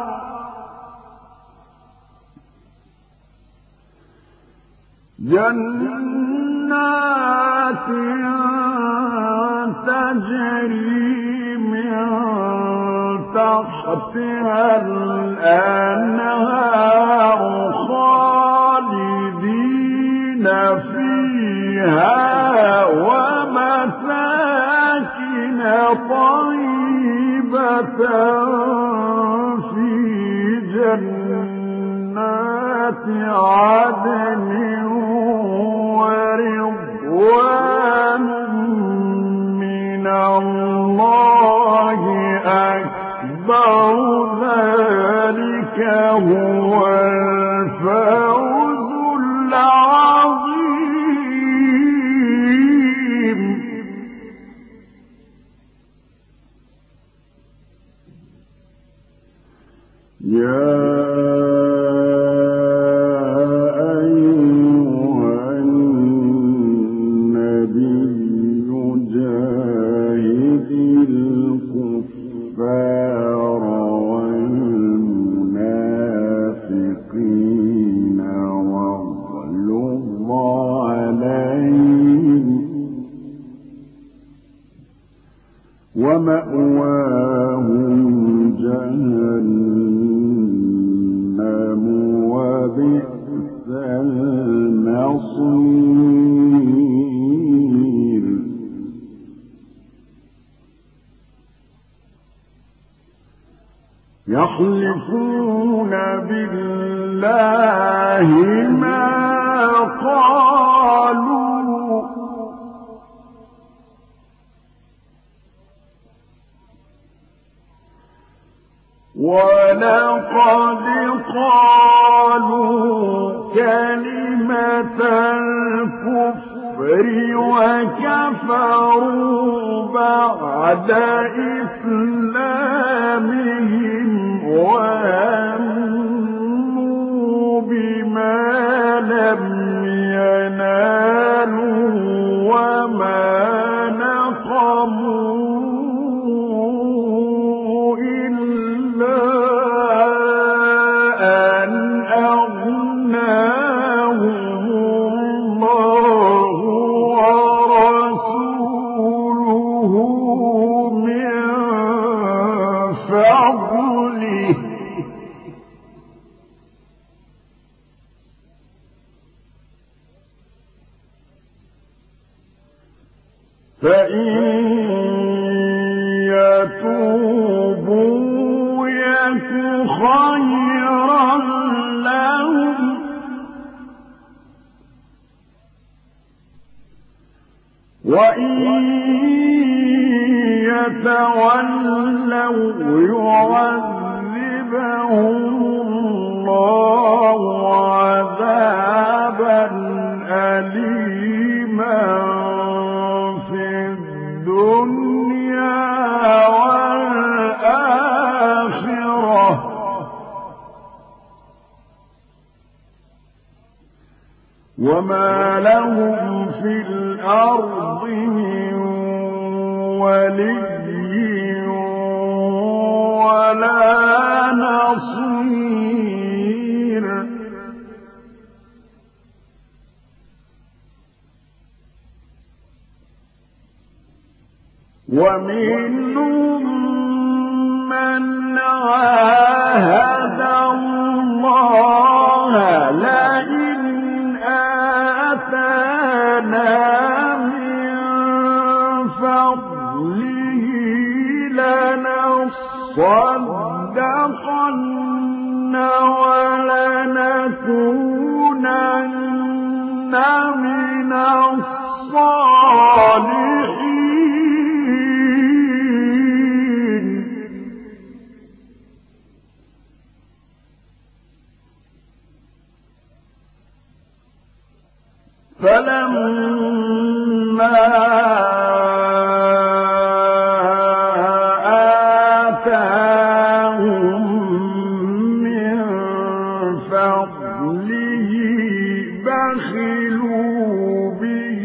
جَنَّاتٍ تَجْرِي مِن تَحْتِهَا الْأَنْهَارُ خَالِدِينَ فِيهَا وَمَسَاكِنَ طَيِّبَةً عدن ورضوان من الله أكبر ذلك هو الفوز العظيم. يا ومأواهم جهنم وبئس المصير. يحلفون بالله ما قالوا ولقد قالوا كلمة الكفر وكفروا بعد إسلامهم وهموا بما لم ينالوا وما نقموا فإن يتوبوا يك خيرا لهم وإن يتولوا يعذبهم الله عذابا أليما الدنيا والآخرة وما لهم في الأرض من ولي ولا نصير. ومنهم من عاهد الله لئن آتانا من فضله لنصدقن ولنكونن من الصالحين. فلما آتاهم من فضله بخلوا به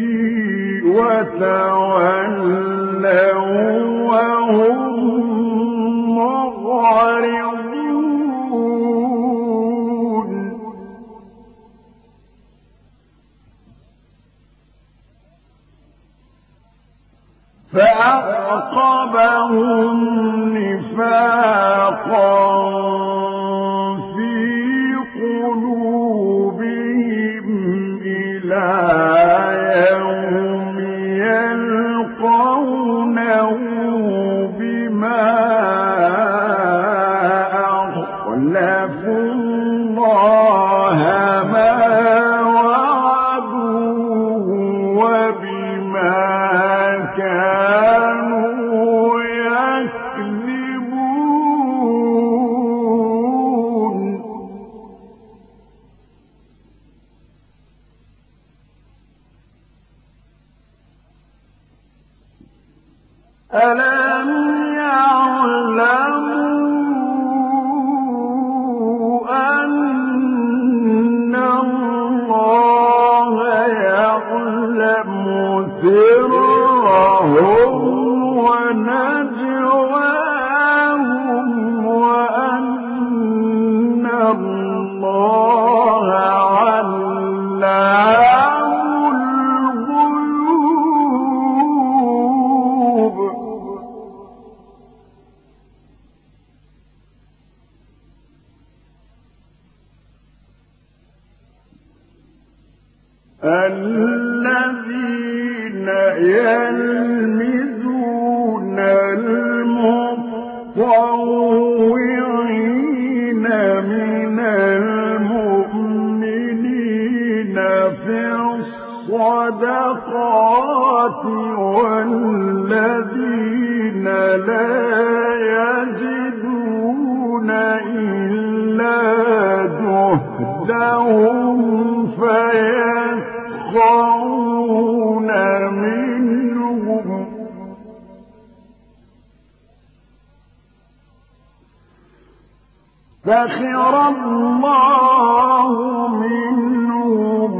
وتولوا وهم معرضون. فأعقبهم نفاقا في قلوبهم إلى يوم يلقونه بما أخلفوا الله ألم يعلموا أن الله يعلم سرهم ونجواهم وأن الله علام الغيوب. الذين يلمزون المطوعين من المؤمنين في الصدقات والذين لا يجدون إلا جهدهم فيسخرون منهم سخر الله منهم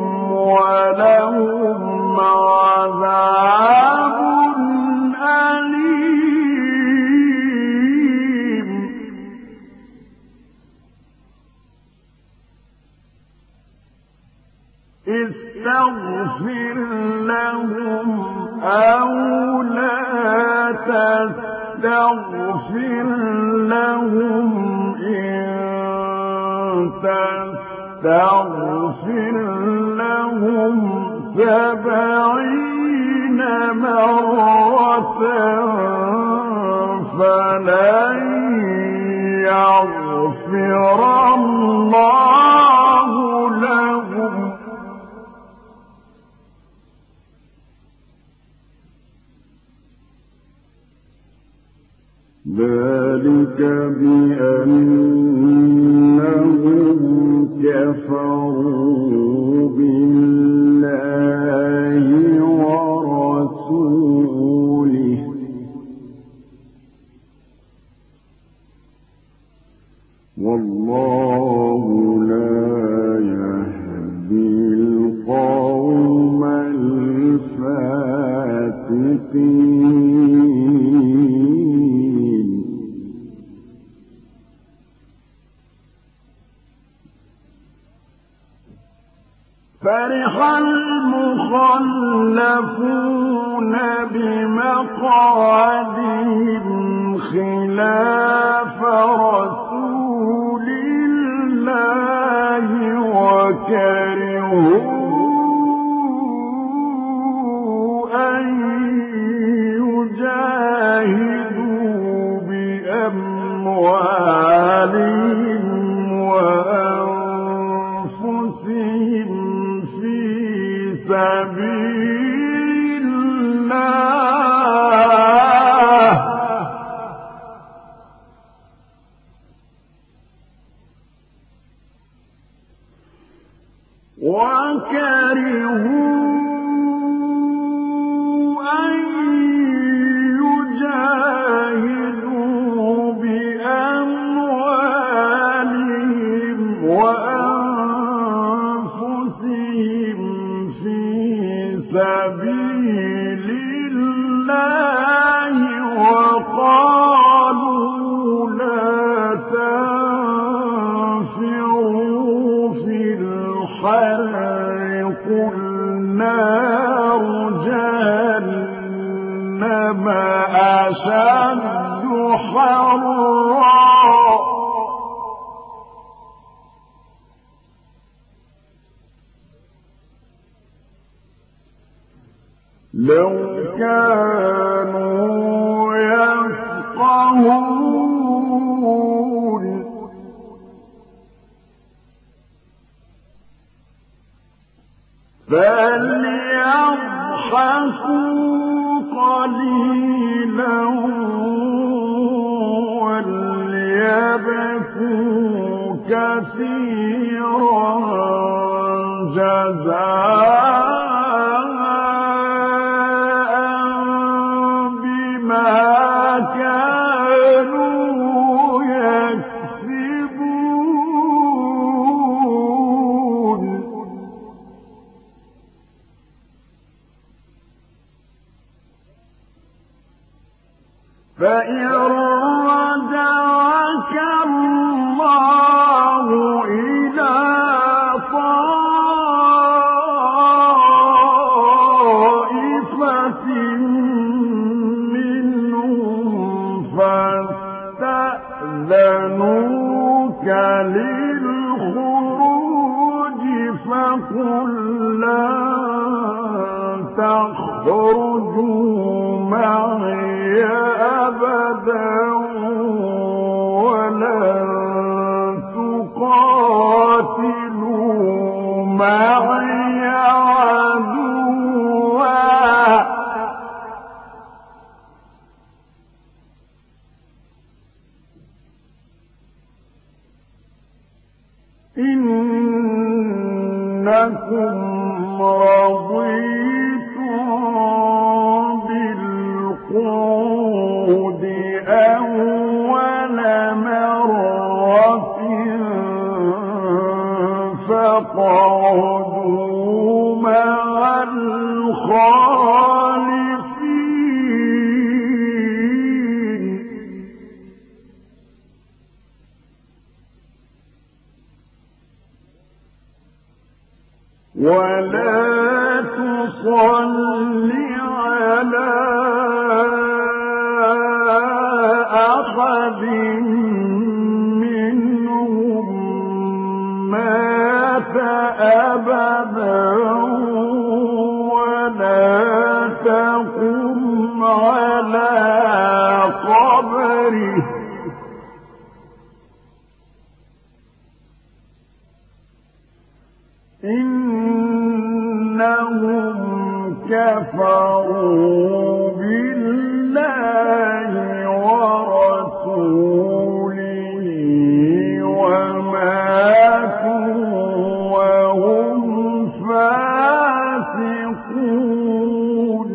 ولهم عذاب أليم. استغفر لهم أو لا تستغفر لهم إن تستغفر لهم 70 مرة فلن يغفر الله لهم. ذلك بأنهم كفروا بالله ورسوله والله لا يهدي القوم الفاسقين. فرح المخلفون بمقعدهم خلاف رسول الله وكرهوا أن يجاهدوا بأموالهم وأنفسهم في سبيل الله وكرهوا أن يجاهدوا بأموالهم وأنفسهم في سبيل الله وقالوا لا تنفروا في الحر قل نار جهنم أشد حرا لو كانوا يفقهون فليضحكوا قليلا وليبكوا كثيرا جزاء بما جاءوك للخروج فقل لا تخرجوا معي أبدا ولن تقاتلوا معي عدوا إنكم رضيتم بالقعود أول مرة فاقعدوا مع الخالفين ولا تصل على أحد منهم مات أبدا ولا تقم على قبره إنهم كفروا بالله ورسوله وماتوا وهم فاسقون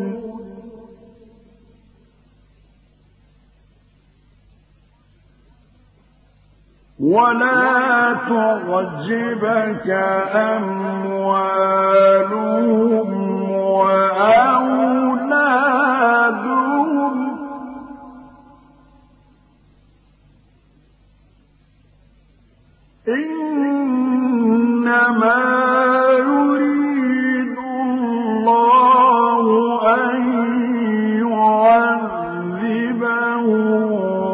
ولا تعجبك أموالهم وأولادهم إنما يريد الله أن يعذبهم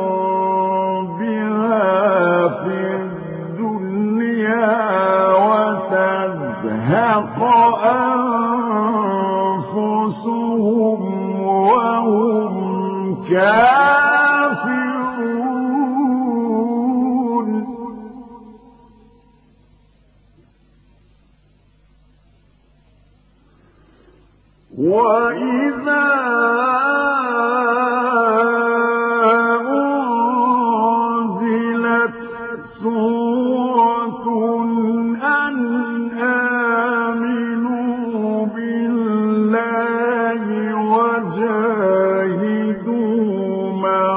وتزهق أنفسهم وهم كافرون وإذا أنزلت سورة أن آمنوا بالله وجاهدوا مع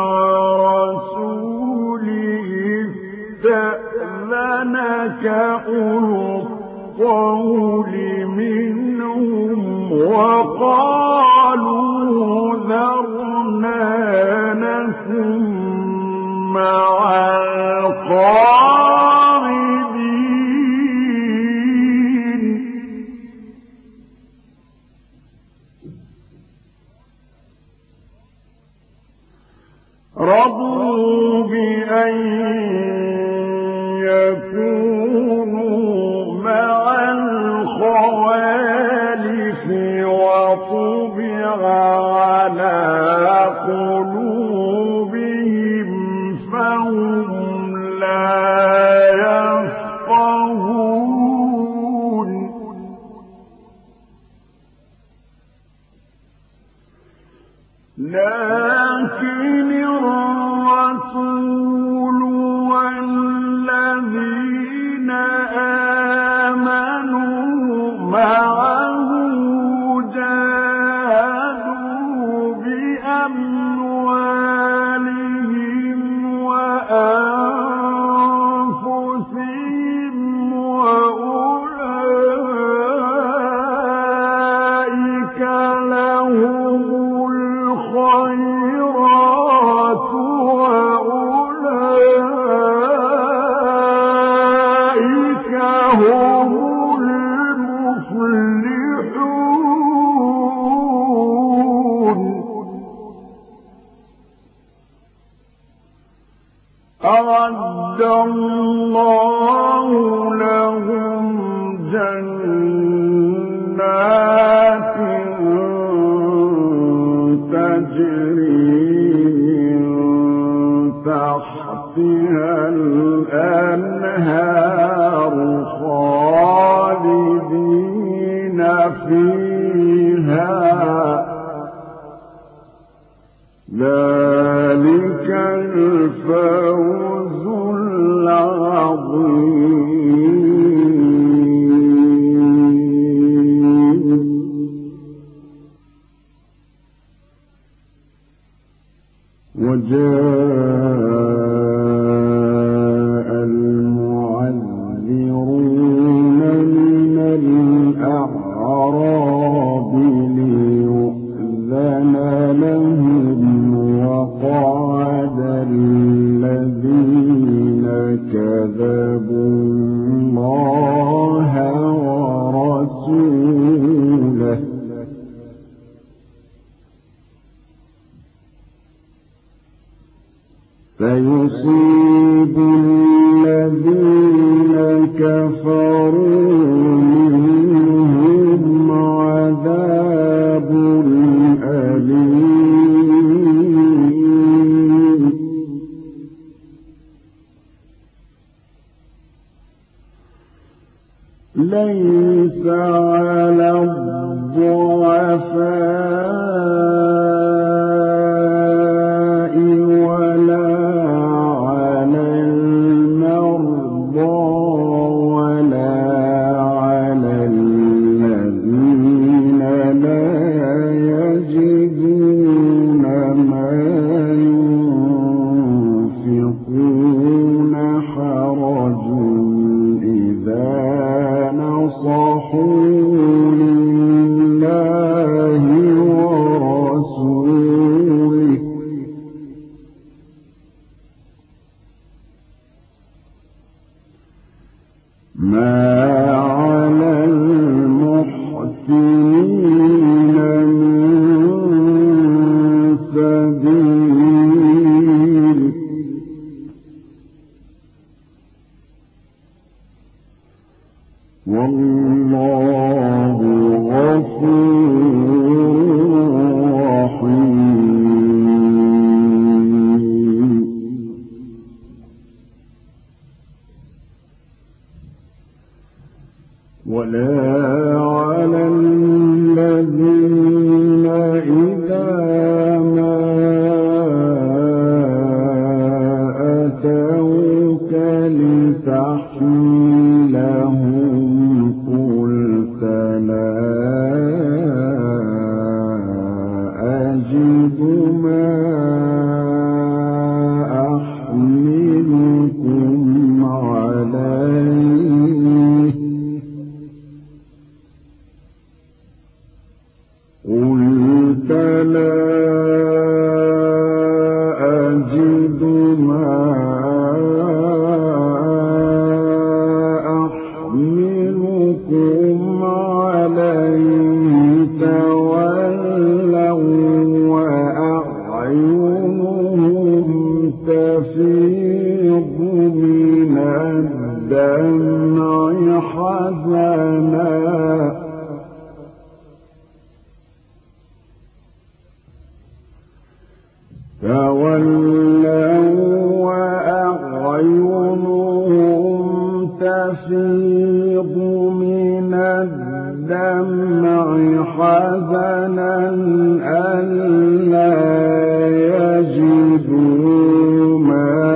رسوله استأذنك أولو الطول منهم وقالوا ذرنا نكن مع القاعدين رضوا بأن يكونوا مع الخوالف وطبع على قلوبهم فهم لا يفقهون لكن الرسول والذين الله لهم جنات تجري من تحتها الأنهار خالدين فيها ذلك الفوز العظيم وجاء المعذرون من الأعراب ليؤذن لهم وقعد الذين كذبوا الله ورسوله فيصيب الذين كفروا منهم عذاب أليم ليس على الضعفاء ولا على المرضى ولا على الذين لا يجدون ما ينفقون حرج إذا نصحوا لله ورسوله ما على المحسنين من سبيل والله غفور رحيم ولا على الذين إذا ما أتوك لتحملهم قلت لا أجد ما أحملكم عليه قلت لا أجد ما أحملكم عليه تولوا وأعينهم تفيض من الدمع حزنا وأعينهم تفيض من الدمع حزنا ألا يجدوا ما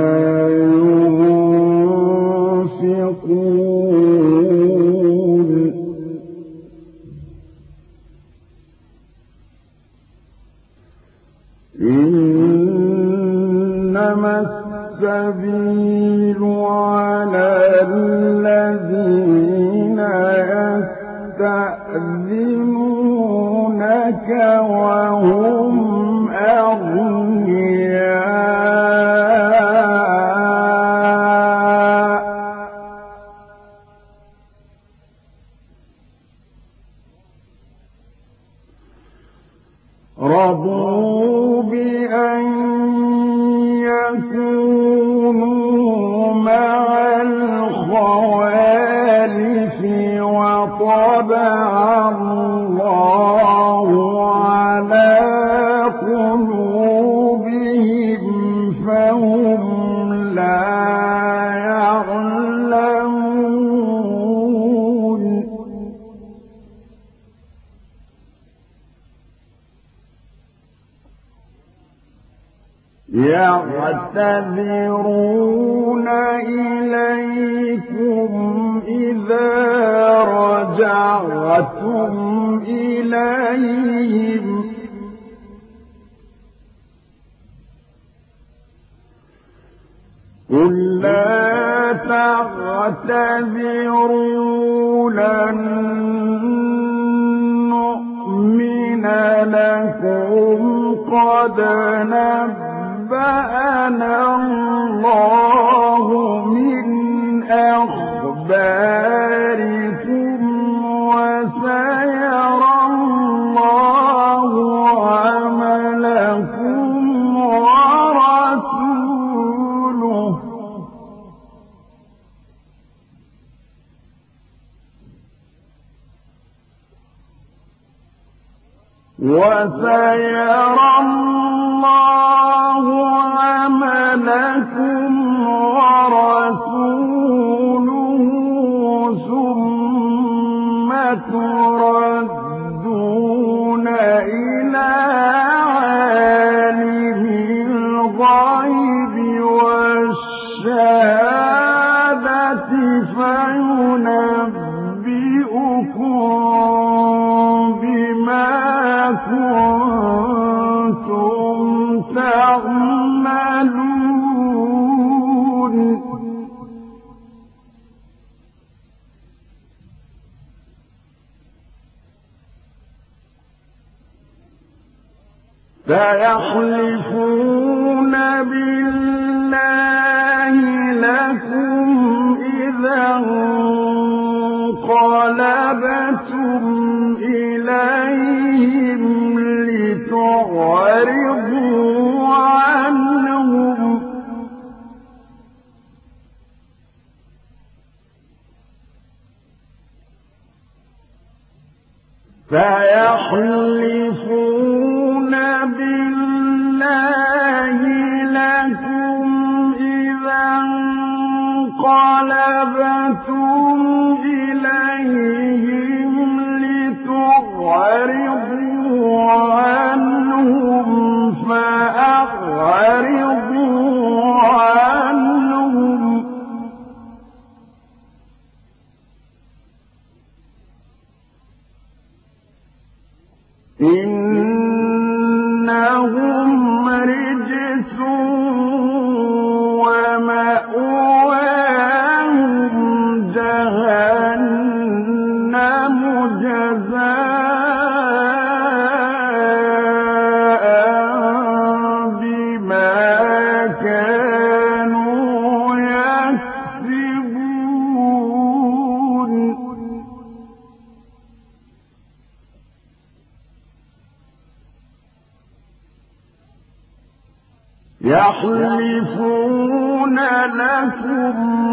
ينفقون إنما السبيل على الذين يستأذنونك وهم أغنياء رضوا بأن يكونوا مع يعتذرون إليكم إذا رجعتم إليهم قل لا تعتذروا لن نؤمن لكم قد نبأنا الله من أخباركم وسيرى الله عملكم ورسوله ثم تردون إلى عالم الغيب والشهادة فينبئكم بما كنتم تعملون فيحلفون بالله لكم إذا انقلبتم إليهم لتعرضوا عنهم فيحلفون بالله لكم إذا انقلبتم إليهم لتعرضوا عنهم فأعرضوا عنهم إنهم رجس ومأواهم جهنم جزاء بما كانوا يكسبون يحلفون لكم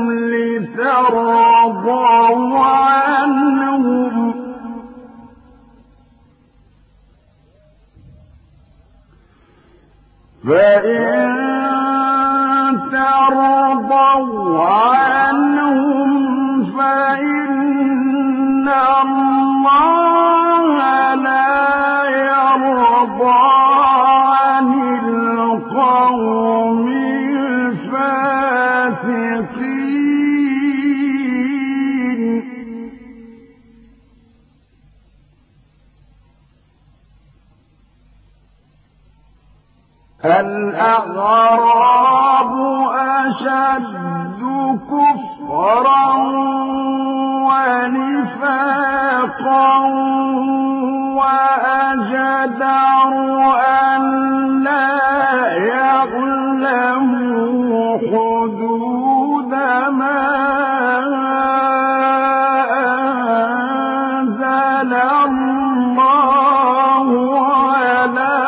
لترضوا عنهم فإن ترضوا عنهم فإن الله لا يرضى عن القوم الفاسقين الأعراب أشد كفرا ونفاقا وأجدر أن لا يعلموا حدود ما أنزل الله على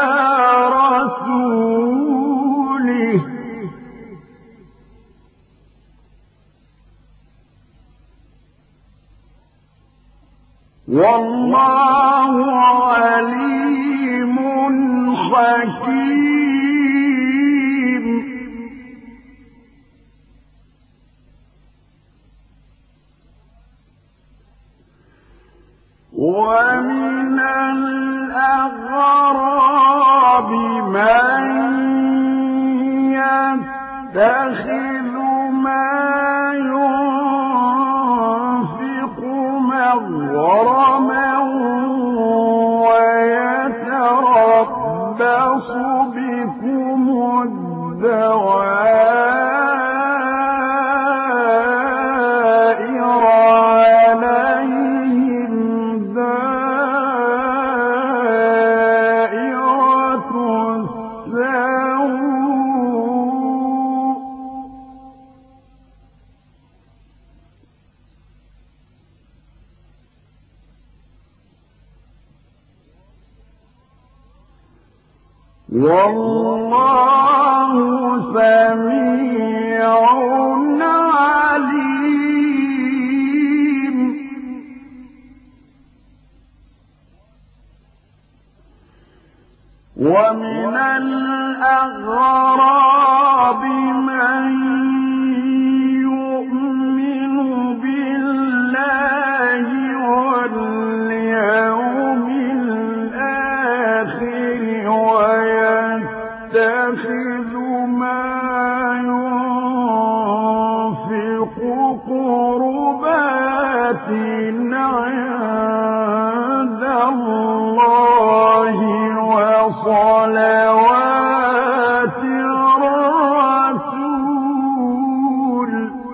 رسوله والله عليم حكيم ومن الأغراب من يتخذ ما ينفق مغرما ويتربص بكم الدوائر عليهم دائرة السوء والله سميع عليم ومن الأغراب من يؤمن بالله واليوم الآخر ويتخذ ما ينفق قربات عند الله وصلوات الرسول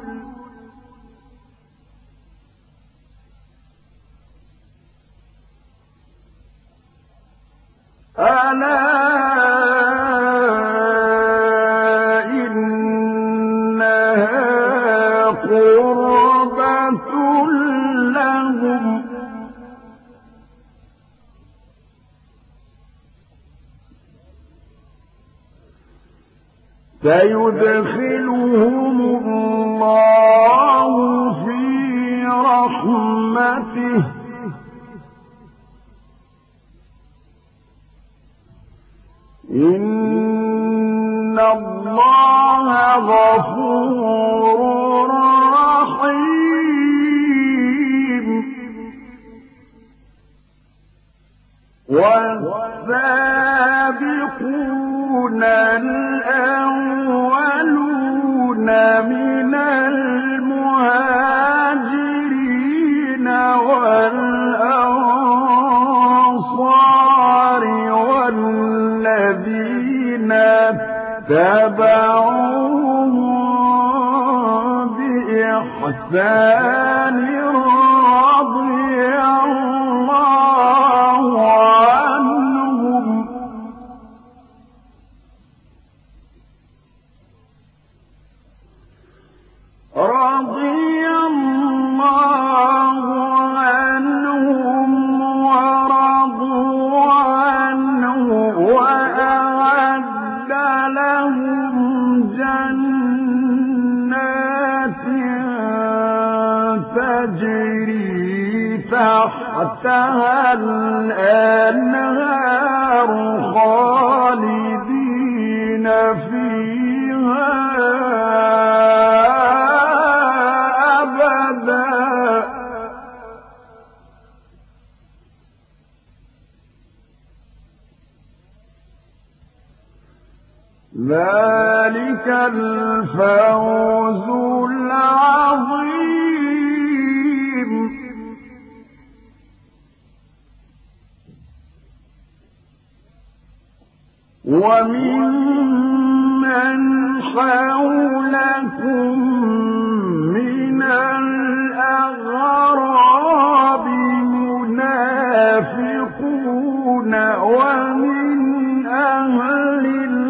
ألا إنها قربة لهم سيدخلهم الله في رحمته إن الله غفور رحيم والسابقون الأولون من المهاجرين والأنصار والذين اتبعوهم بإحسان رضي الله عنهم ورضوا عنه وأعد لهم جنات تجري تحتها الأنهار خالدين فيها أبدا ذلك الفوز العظيم وممن حولكم من الأغراب منافقون ومن أهل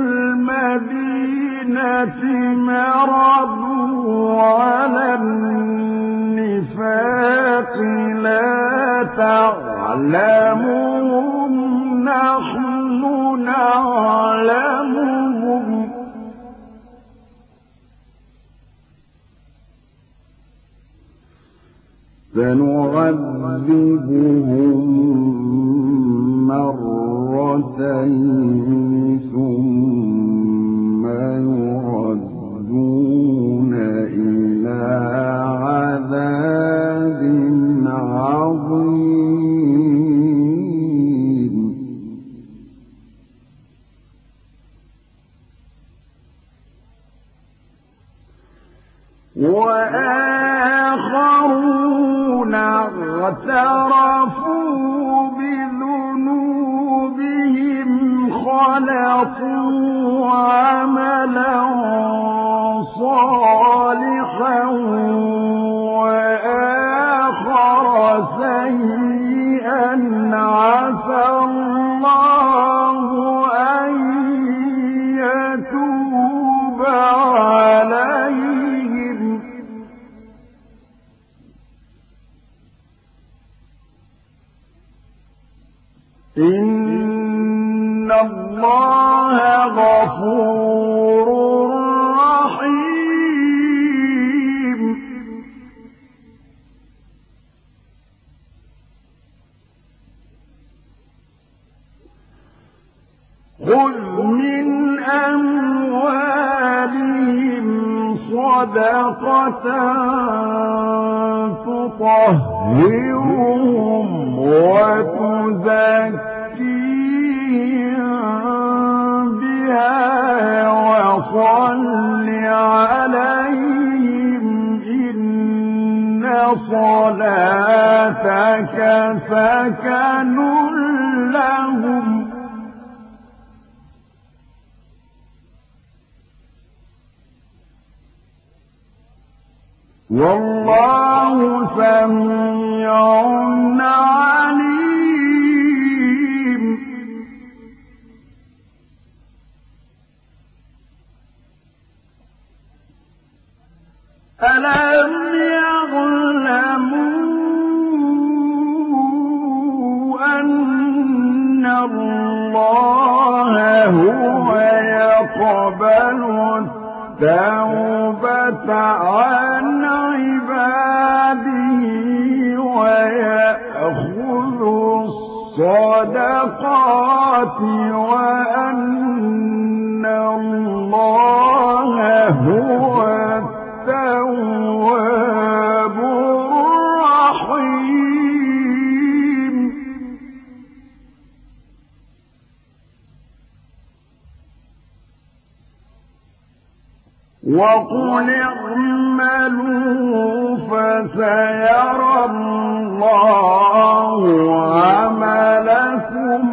المدينة مرضوا على النفاق لا تعلمهم نحن نعلمهم سنعذبهم مرتين ثم يردون إلى عذاب عظيم اعترفوا بذنوبهم خلقوا عملا صالحا وآخر سيئا عسى الله أن يتوب عليهم إن الله غفور رحيم خذ من أموالهم صدقة تطهرهم وتزكيهم بها وصل عليهم إن صلاتك سكن لهم والله سميع عليم ألم يعلموا أن الله هو يقبل التوبة عن عباده ويأخذ الصدقات وأن الله هو التواب الرحيم وقل اعملوا فسيرى الله عملكم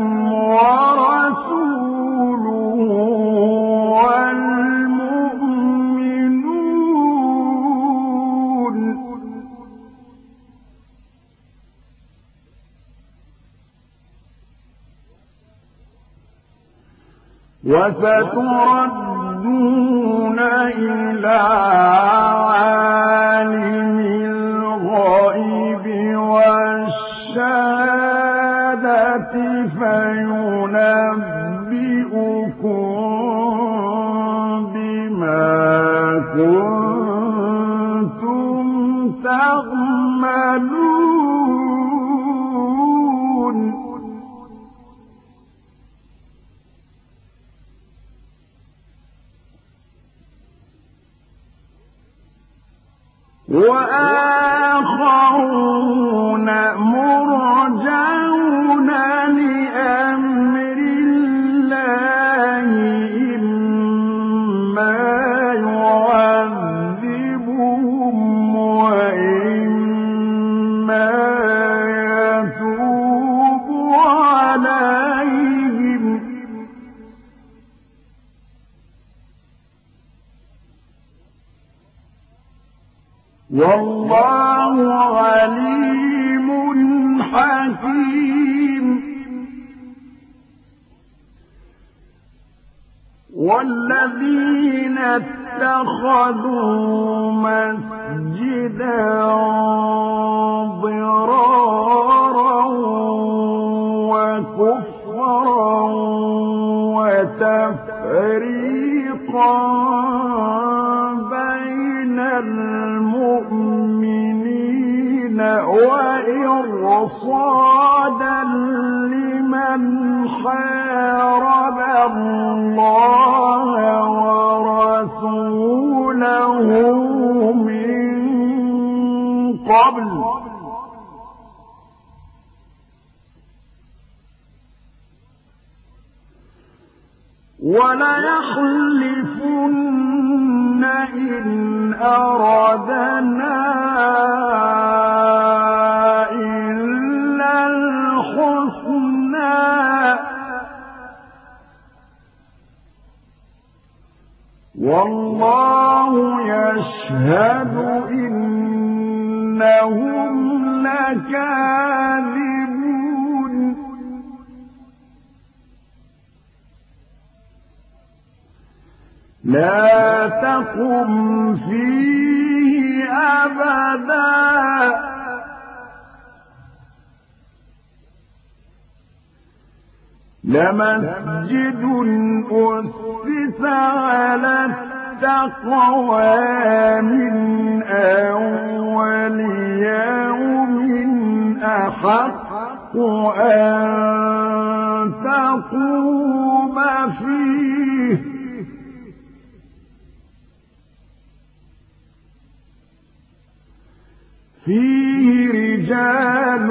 ورسوله والمؤمنون وستردون إلى عالم الغيب والشهادة فينبئكم بما كنتم تعملون وآخرون مرجون لأمر الله إما يعذبهم وإما يتوب عليهم والله عليم حكيم والذين اتخذوا مسجدا ضرارا وكفرا وتفريقا بين المؤمنين وإرصادا لمن حارب الله ورسوله من قبل وليحلفن إن أردنا إنهم لكاذبون لا تقم فيه أبدا لمسجد أسس على التقوى من أول يوم أحق أن تقوم فيه رجال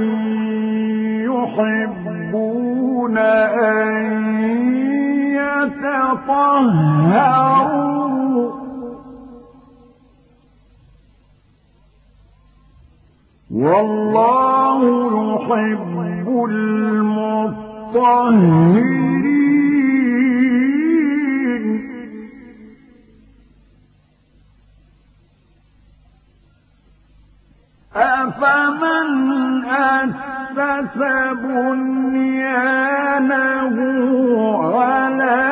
يحبون أن يتطهروا والله يحب المطهرين أفمن أسس بنيانه على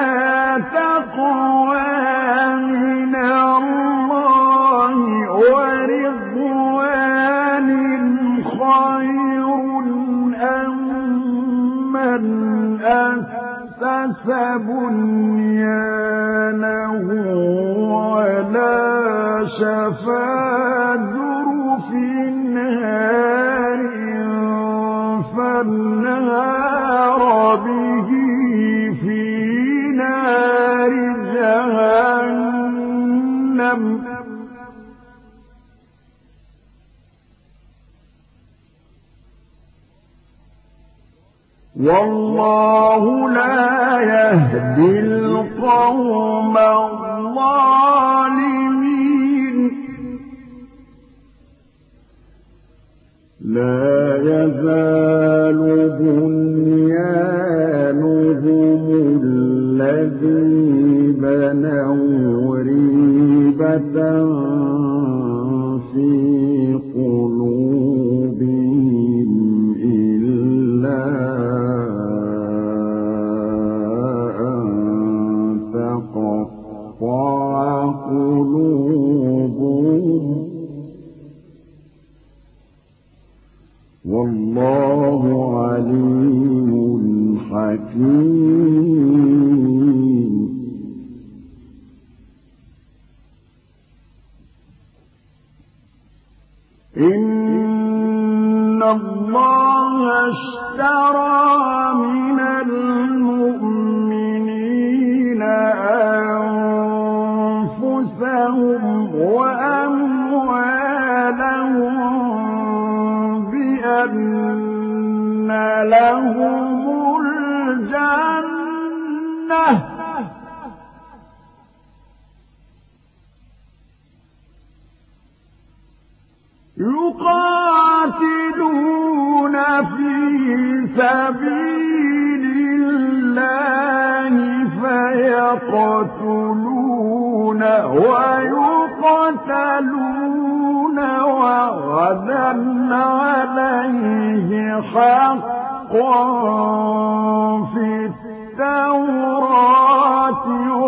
تقوى من الله ورضوان خير أم من أسس بنيانه على شفا جرف نار فانهار به في نار جهنم والله لا يهدي القوم الظالمين لا يزال بنيانهم الذي بنوا ريبة في قلوبهم إلا أن تقطع قلوبهم والله عليم حكيم إن الله اشترى من المؤمنين أنفسهم وأموالهم بأن لهم الجنة يقاتلون في سبيل الله فيقتلون ويقتلون وعدا عليه حقا في التوراة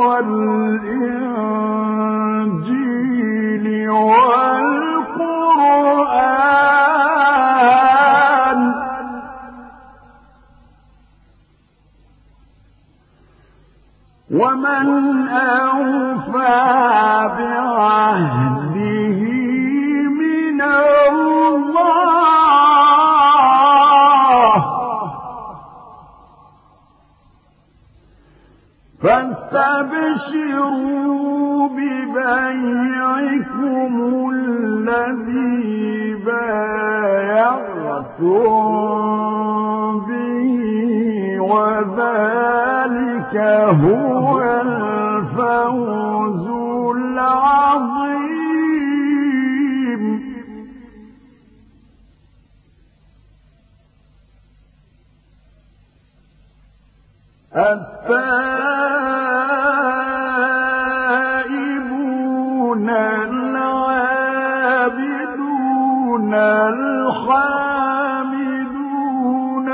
والإنجيل والقرآن ومن أوفى بعهده من الله فاستبشروا ببيعكم الذي بايعتم به وذلك هو الفوز العظيم التائبون العابدون الحامدون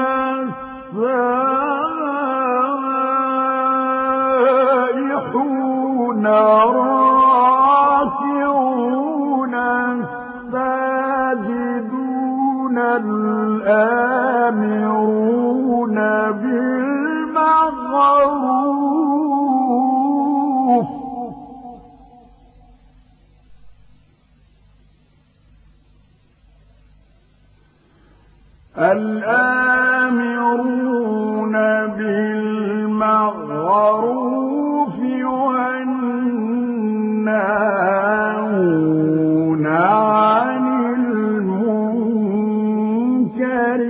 السائحون الراكعون الساجدون الآمرون بالمعروف الآمرون بالمعروف والناهون عن المنكر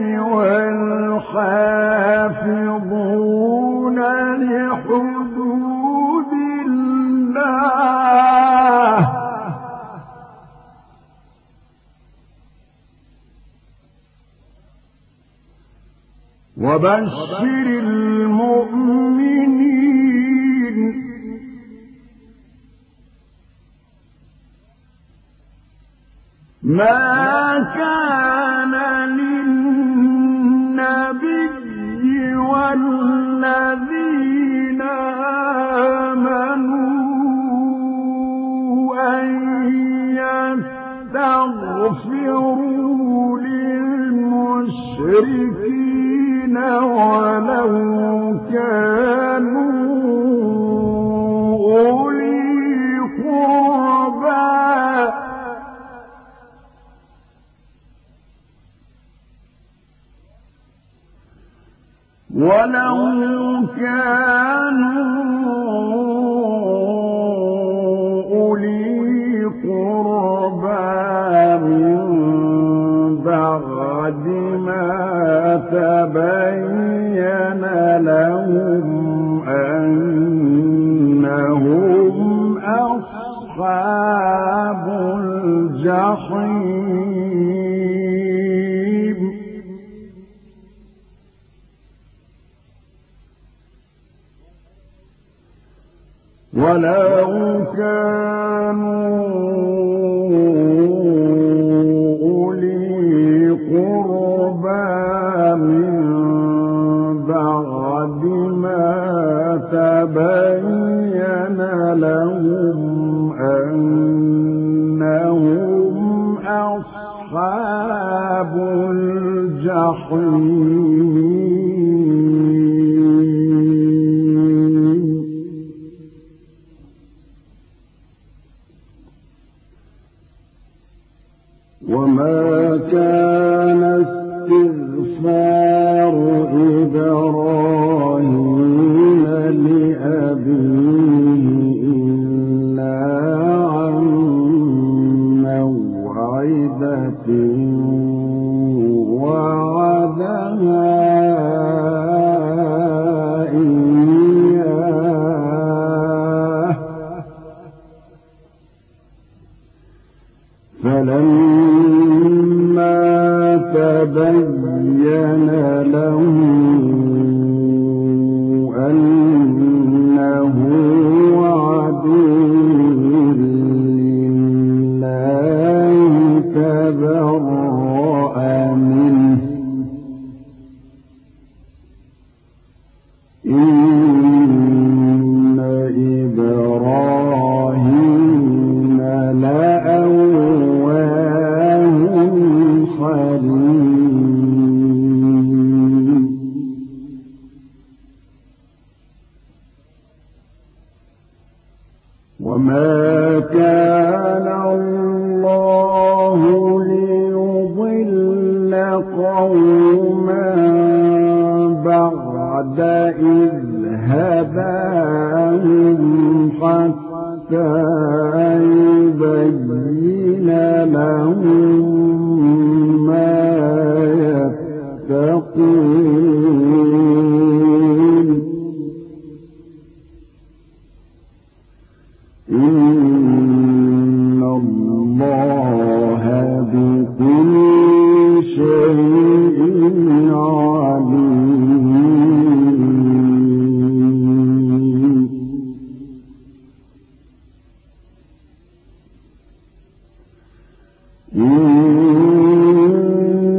والحافظون لحدود الله وبشر المؤمنين ما كان للنبي والذين آمنوا أن يستغفروا للمشركين ولو كانوا أولي قربى من بعد ما تبين لهم أنهم أصحاب الجحيم ولو كانوا أولي قربى من بعد ما تبين لهم أنهم أصحاب الجحيم وما كان استغفار إبراهيم لأبيه إلا عن موعدة وعدها إياه فلما تبين له أنه عدو لله تبرأ منه إن إبراهيم لأواه حليم وما كان الله ليضل قوما بعد إذ هداهم حتى يبين لهم ما يتقون إن الله بكل شيء عليم إن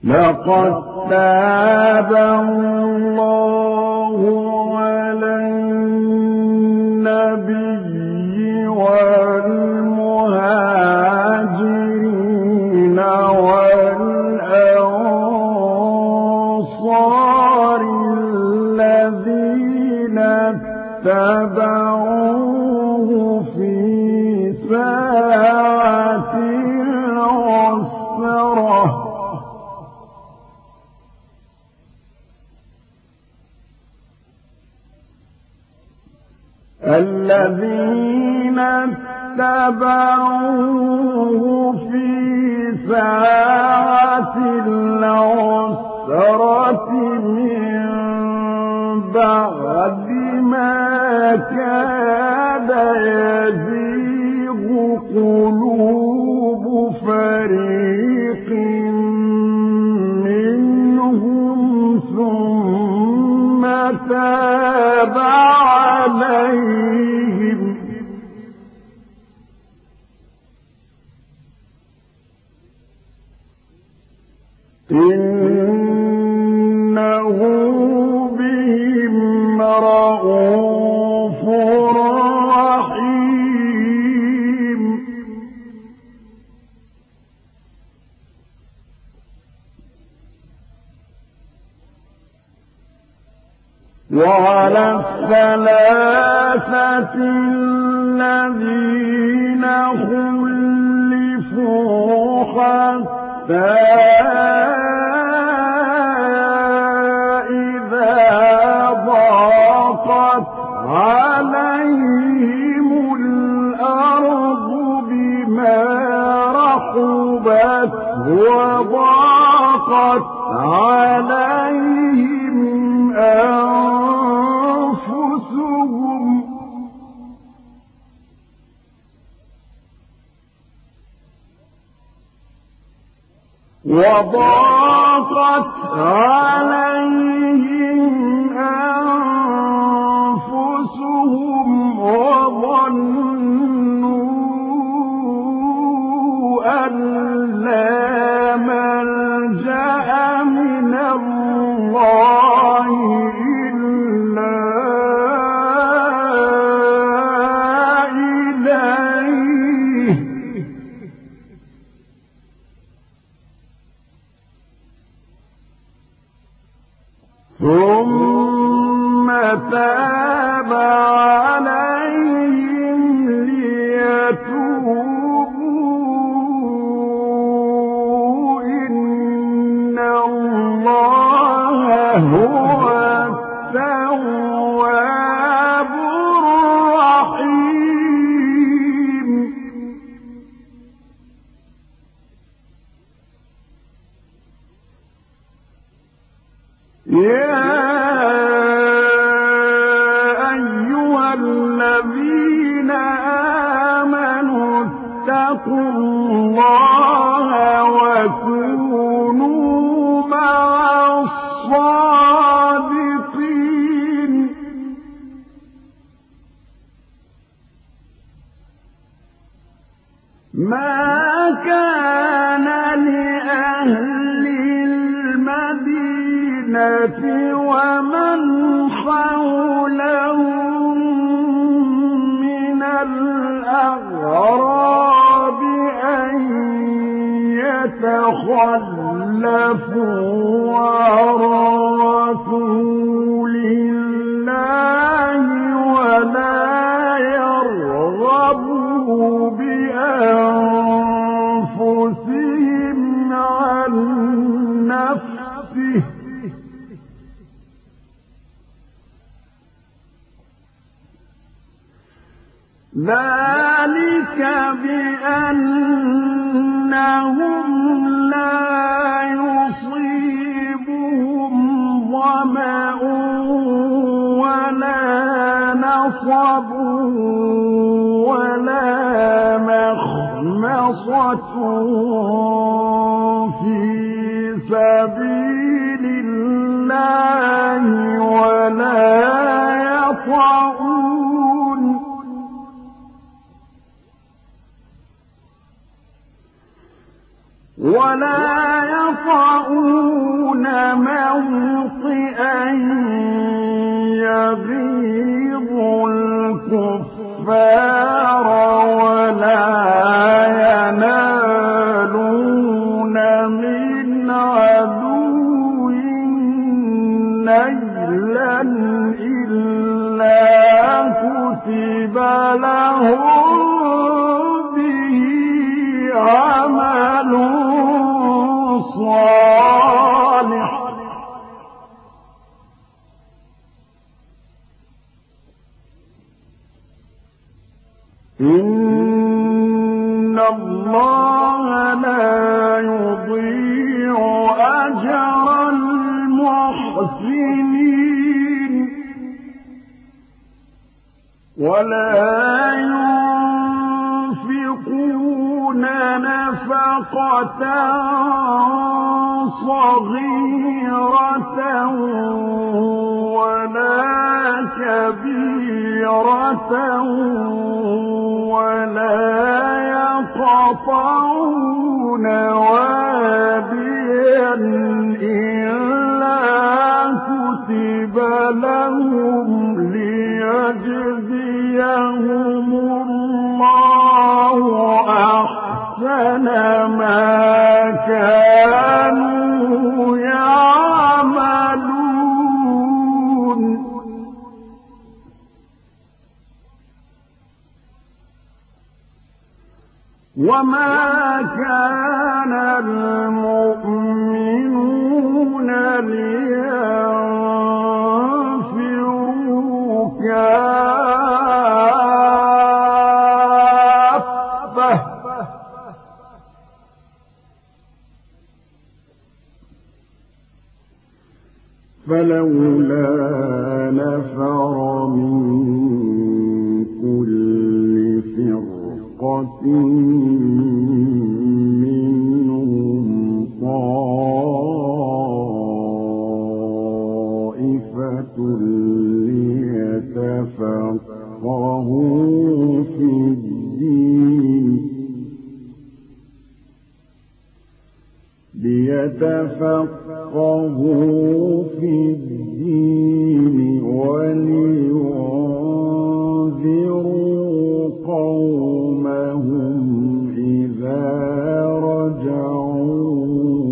لقد تاب الله على النبي والمهاجرين والأنصار الذين اتبعوه في ساعة العسرة الذين اتبعوه في ساعة العسرة من بعد ما كاد يزيغ قلوب فريق منهم ثم تاب عليهم إنه بهم رءوف رحيم وعلى الثلاثة الذين خلفوا حتى إذا ضاقت عليهم الأرض بما رحبت وضاقت عليهم أنفسهم وظنوا أن لا ملجأ من الله إلا إليه ثم تاب عليهم ليتوبوا إن الله هو التواب الرحيم يا أيها الذين آمنوا اتقوا الله وكونوا مع الصادقين ما كان لأهل المدينة ومن حولهم من الأعراب أن يتخلفوا عن رسول الله ولا يرغبوا بأنفسهم عن نفسه ذلك بأنهم لا يصيبهم ظمأ ولا نصب ولا مخمصة في سبيل الله ولا ولا يطعون موطئا يغيظ الكفار ولا ينالون من عدو نيلا إلا كتب لهم به عمل صالح إن الله لا يضيع أجر المحسنين ولا ينفقون نفقة صغيرة ولا كبيرة ولا يقطعون واديا إلا كتب لهم ليجزيهم الله أحسن ما كانوا يعملون وما كان المؤمنون لينفروا كافة فلولا نفر من كل فرقة منهم طائفة ليتفقهوا في الدين ولينذروا قومهم إذا رجعوا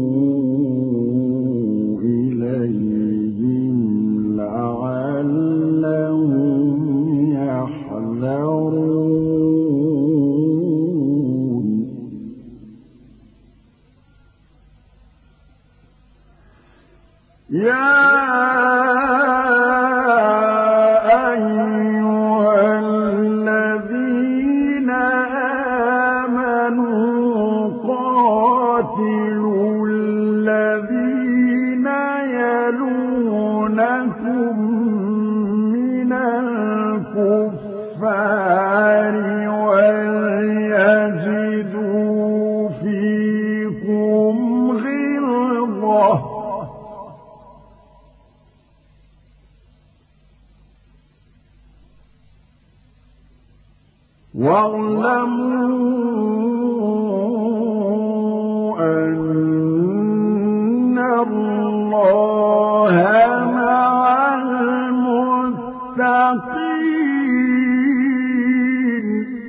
إليهم لعلهم يحذرون يا أيها الذين آمنوا قاتلوا الذين يلونكم من الكفار وليجدوا فيكم غلظة واعلموا أن الله مع المتقين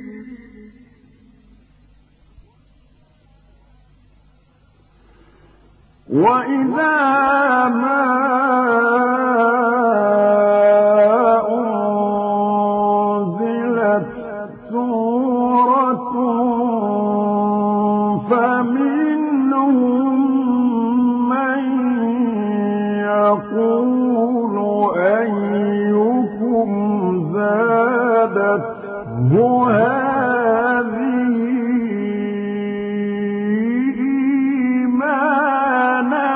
وإذا ما سورة فمنهم من يقول أيكم زادته هذه إيمانا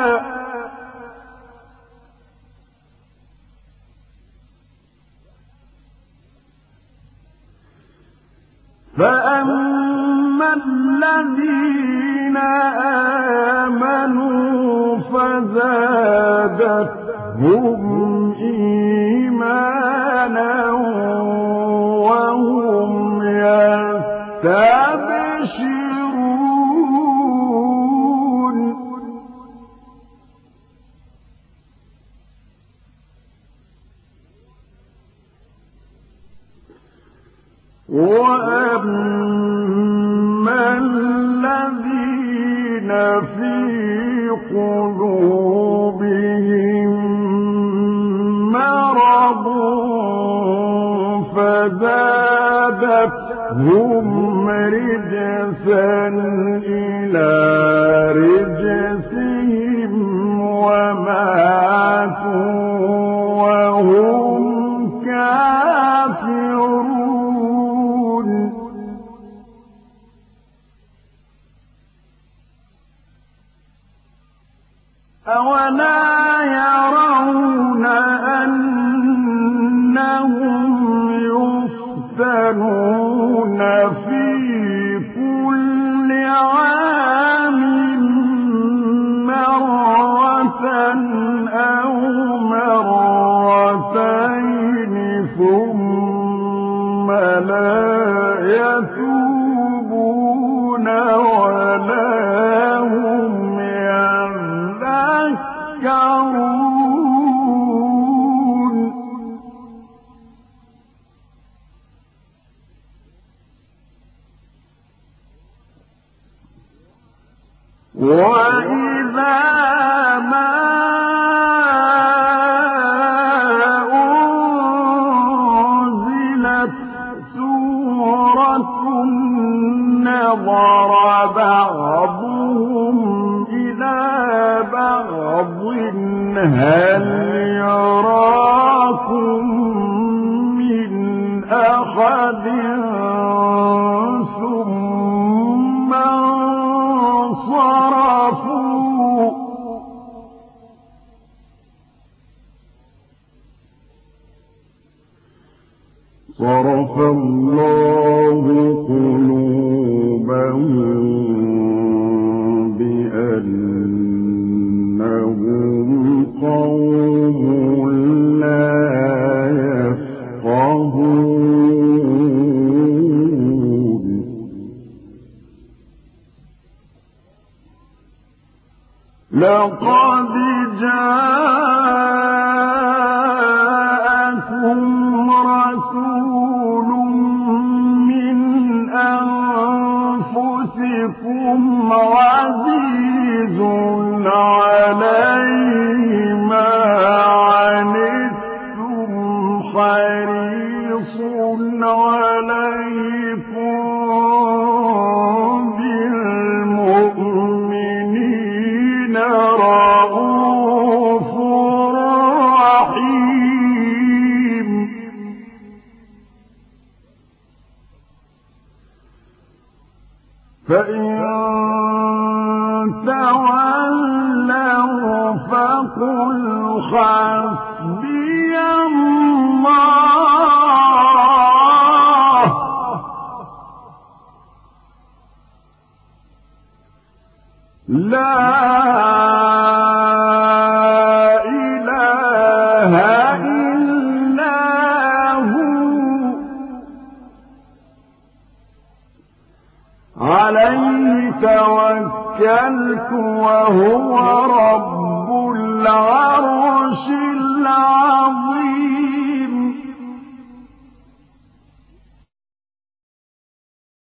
فأما الذين آمنوا فزادتهم إيمانا وهم يستبشرون في قلوبهم مرض فزادتهم رجسا إلى رجسهم وماتوا وهم كافرون أولا يرون أنهم يفتنون في كل عام مرة أو مرتين ثم لا يتوبون ولا هم يذكرون وإذا ما أنزلت سورة نظر بعضهم إلى بعض هل يراكم من أحد ثم انصرفوا صرف الله قلوبهم بأنهم قوم لا يفقهون لقد جاءكم رسول من أنفسكم عزيز عليه ما عنتم حريص عليكم بالمؤمنين رؤوف رحيم فإن تولوا فقل حسبي الله لا إله إلا هو عليه توكلت وهو رب العرش العظيم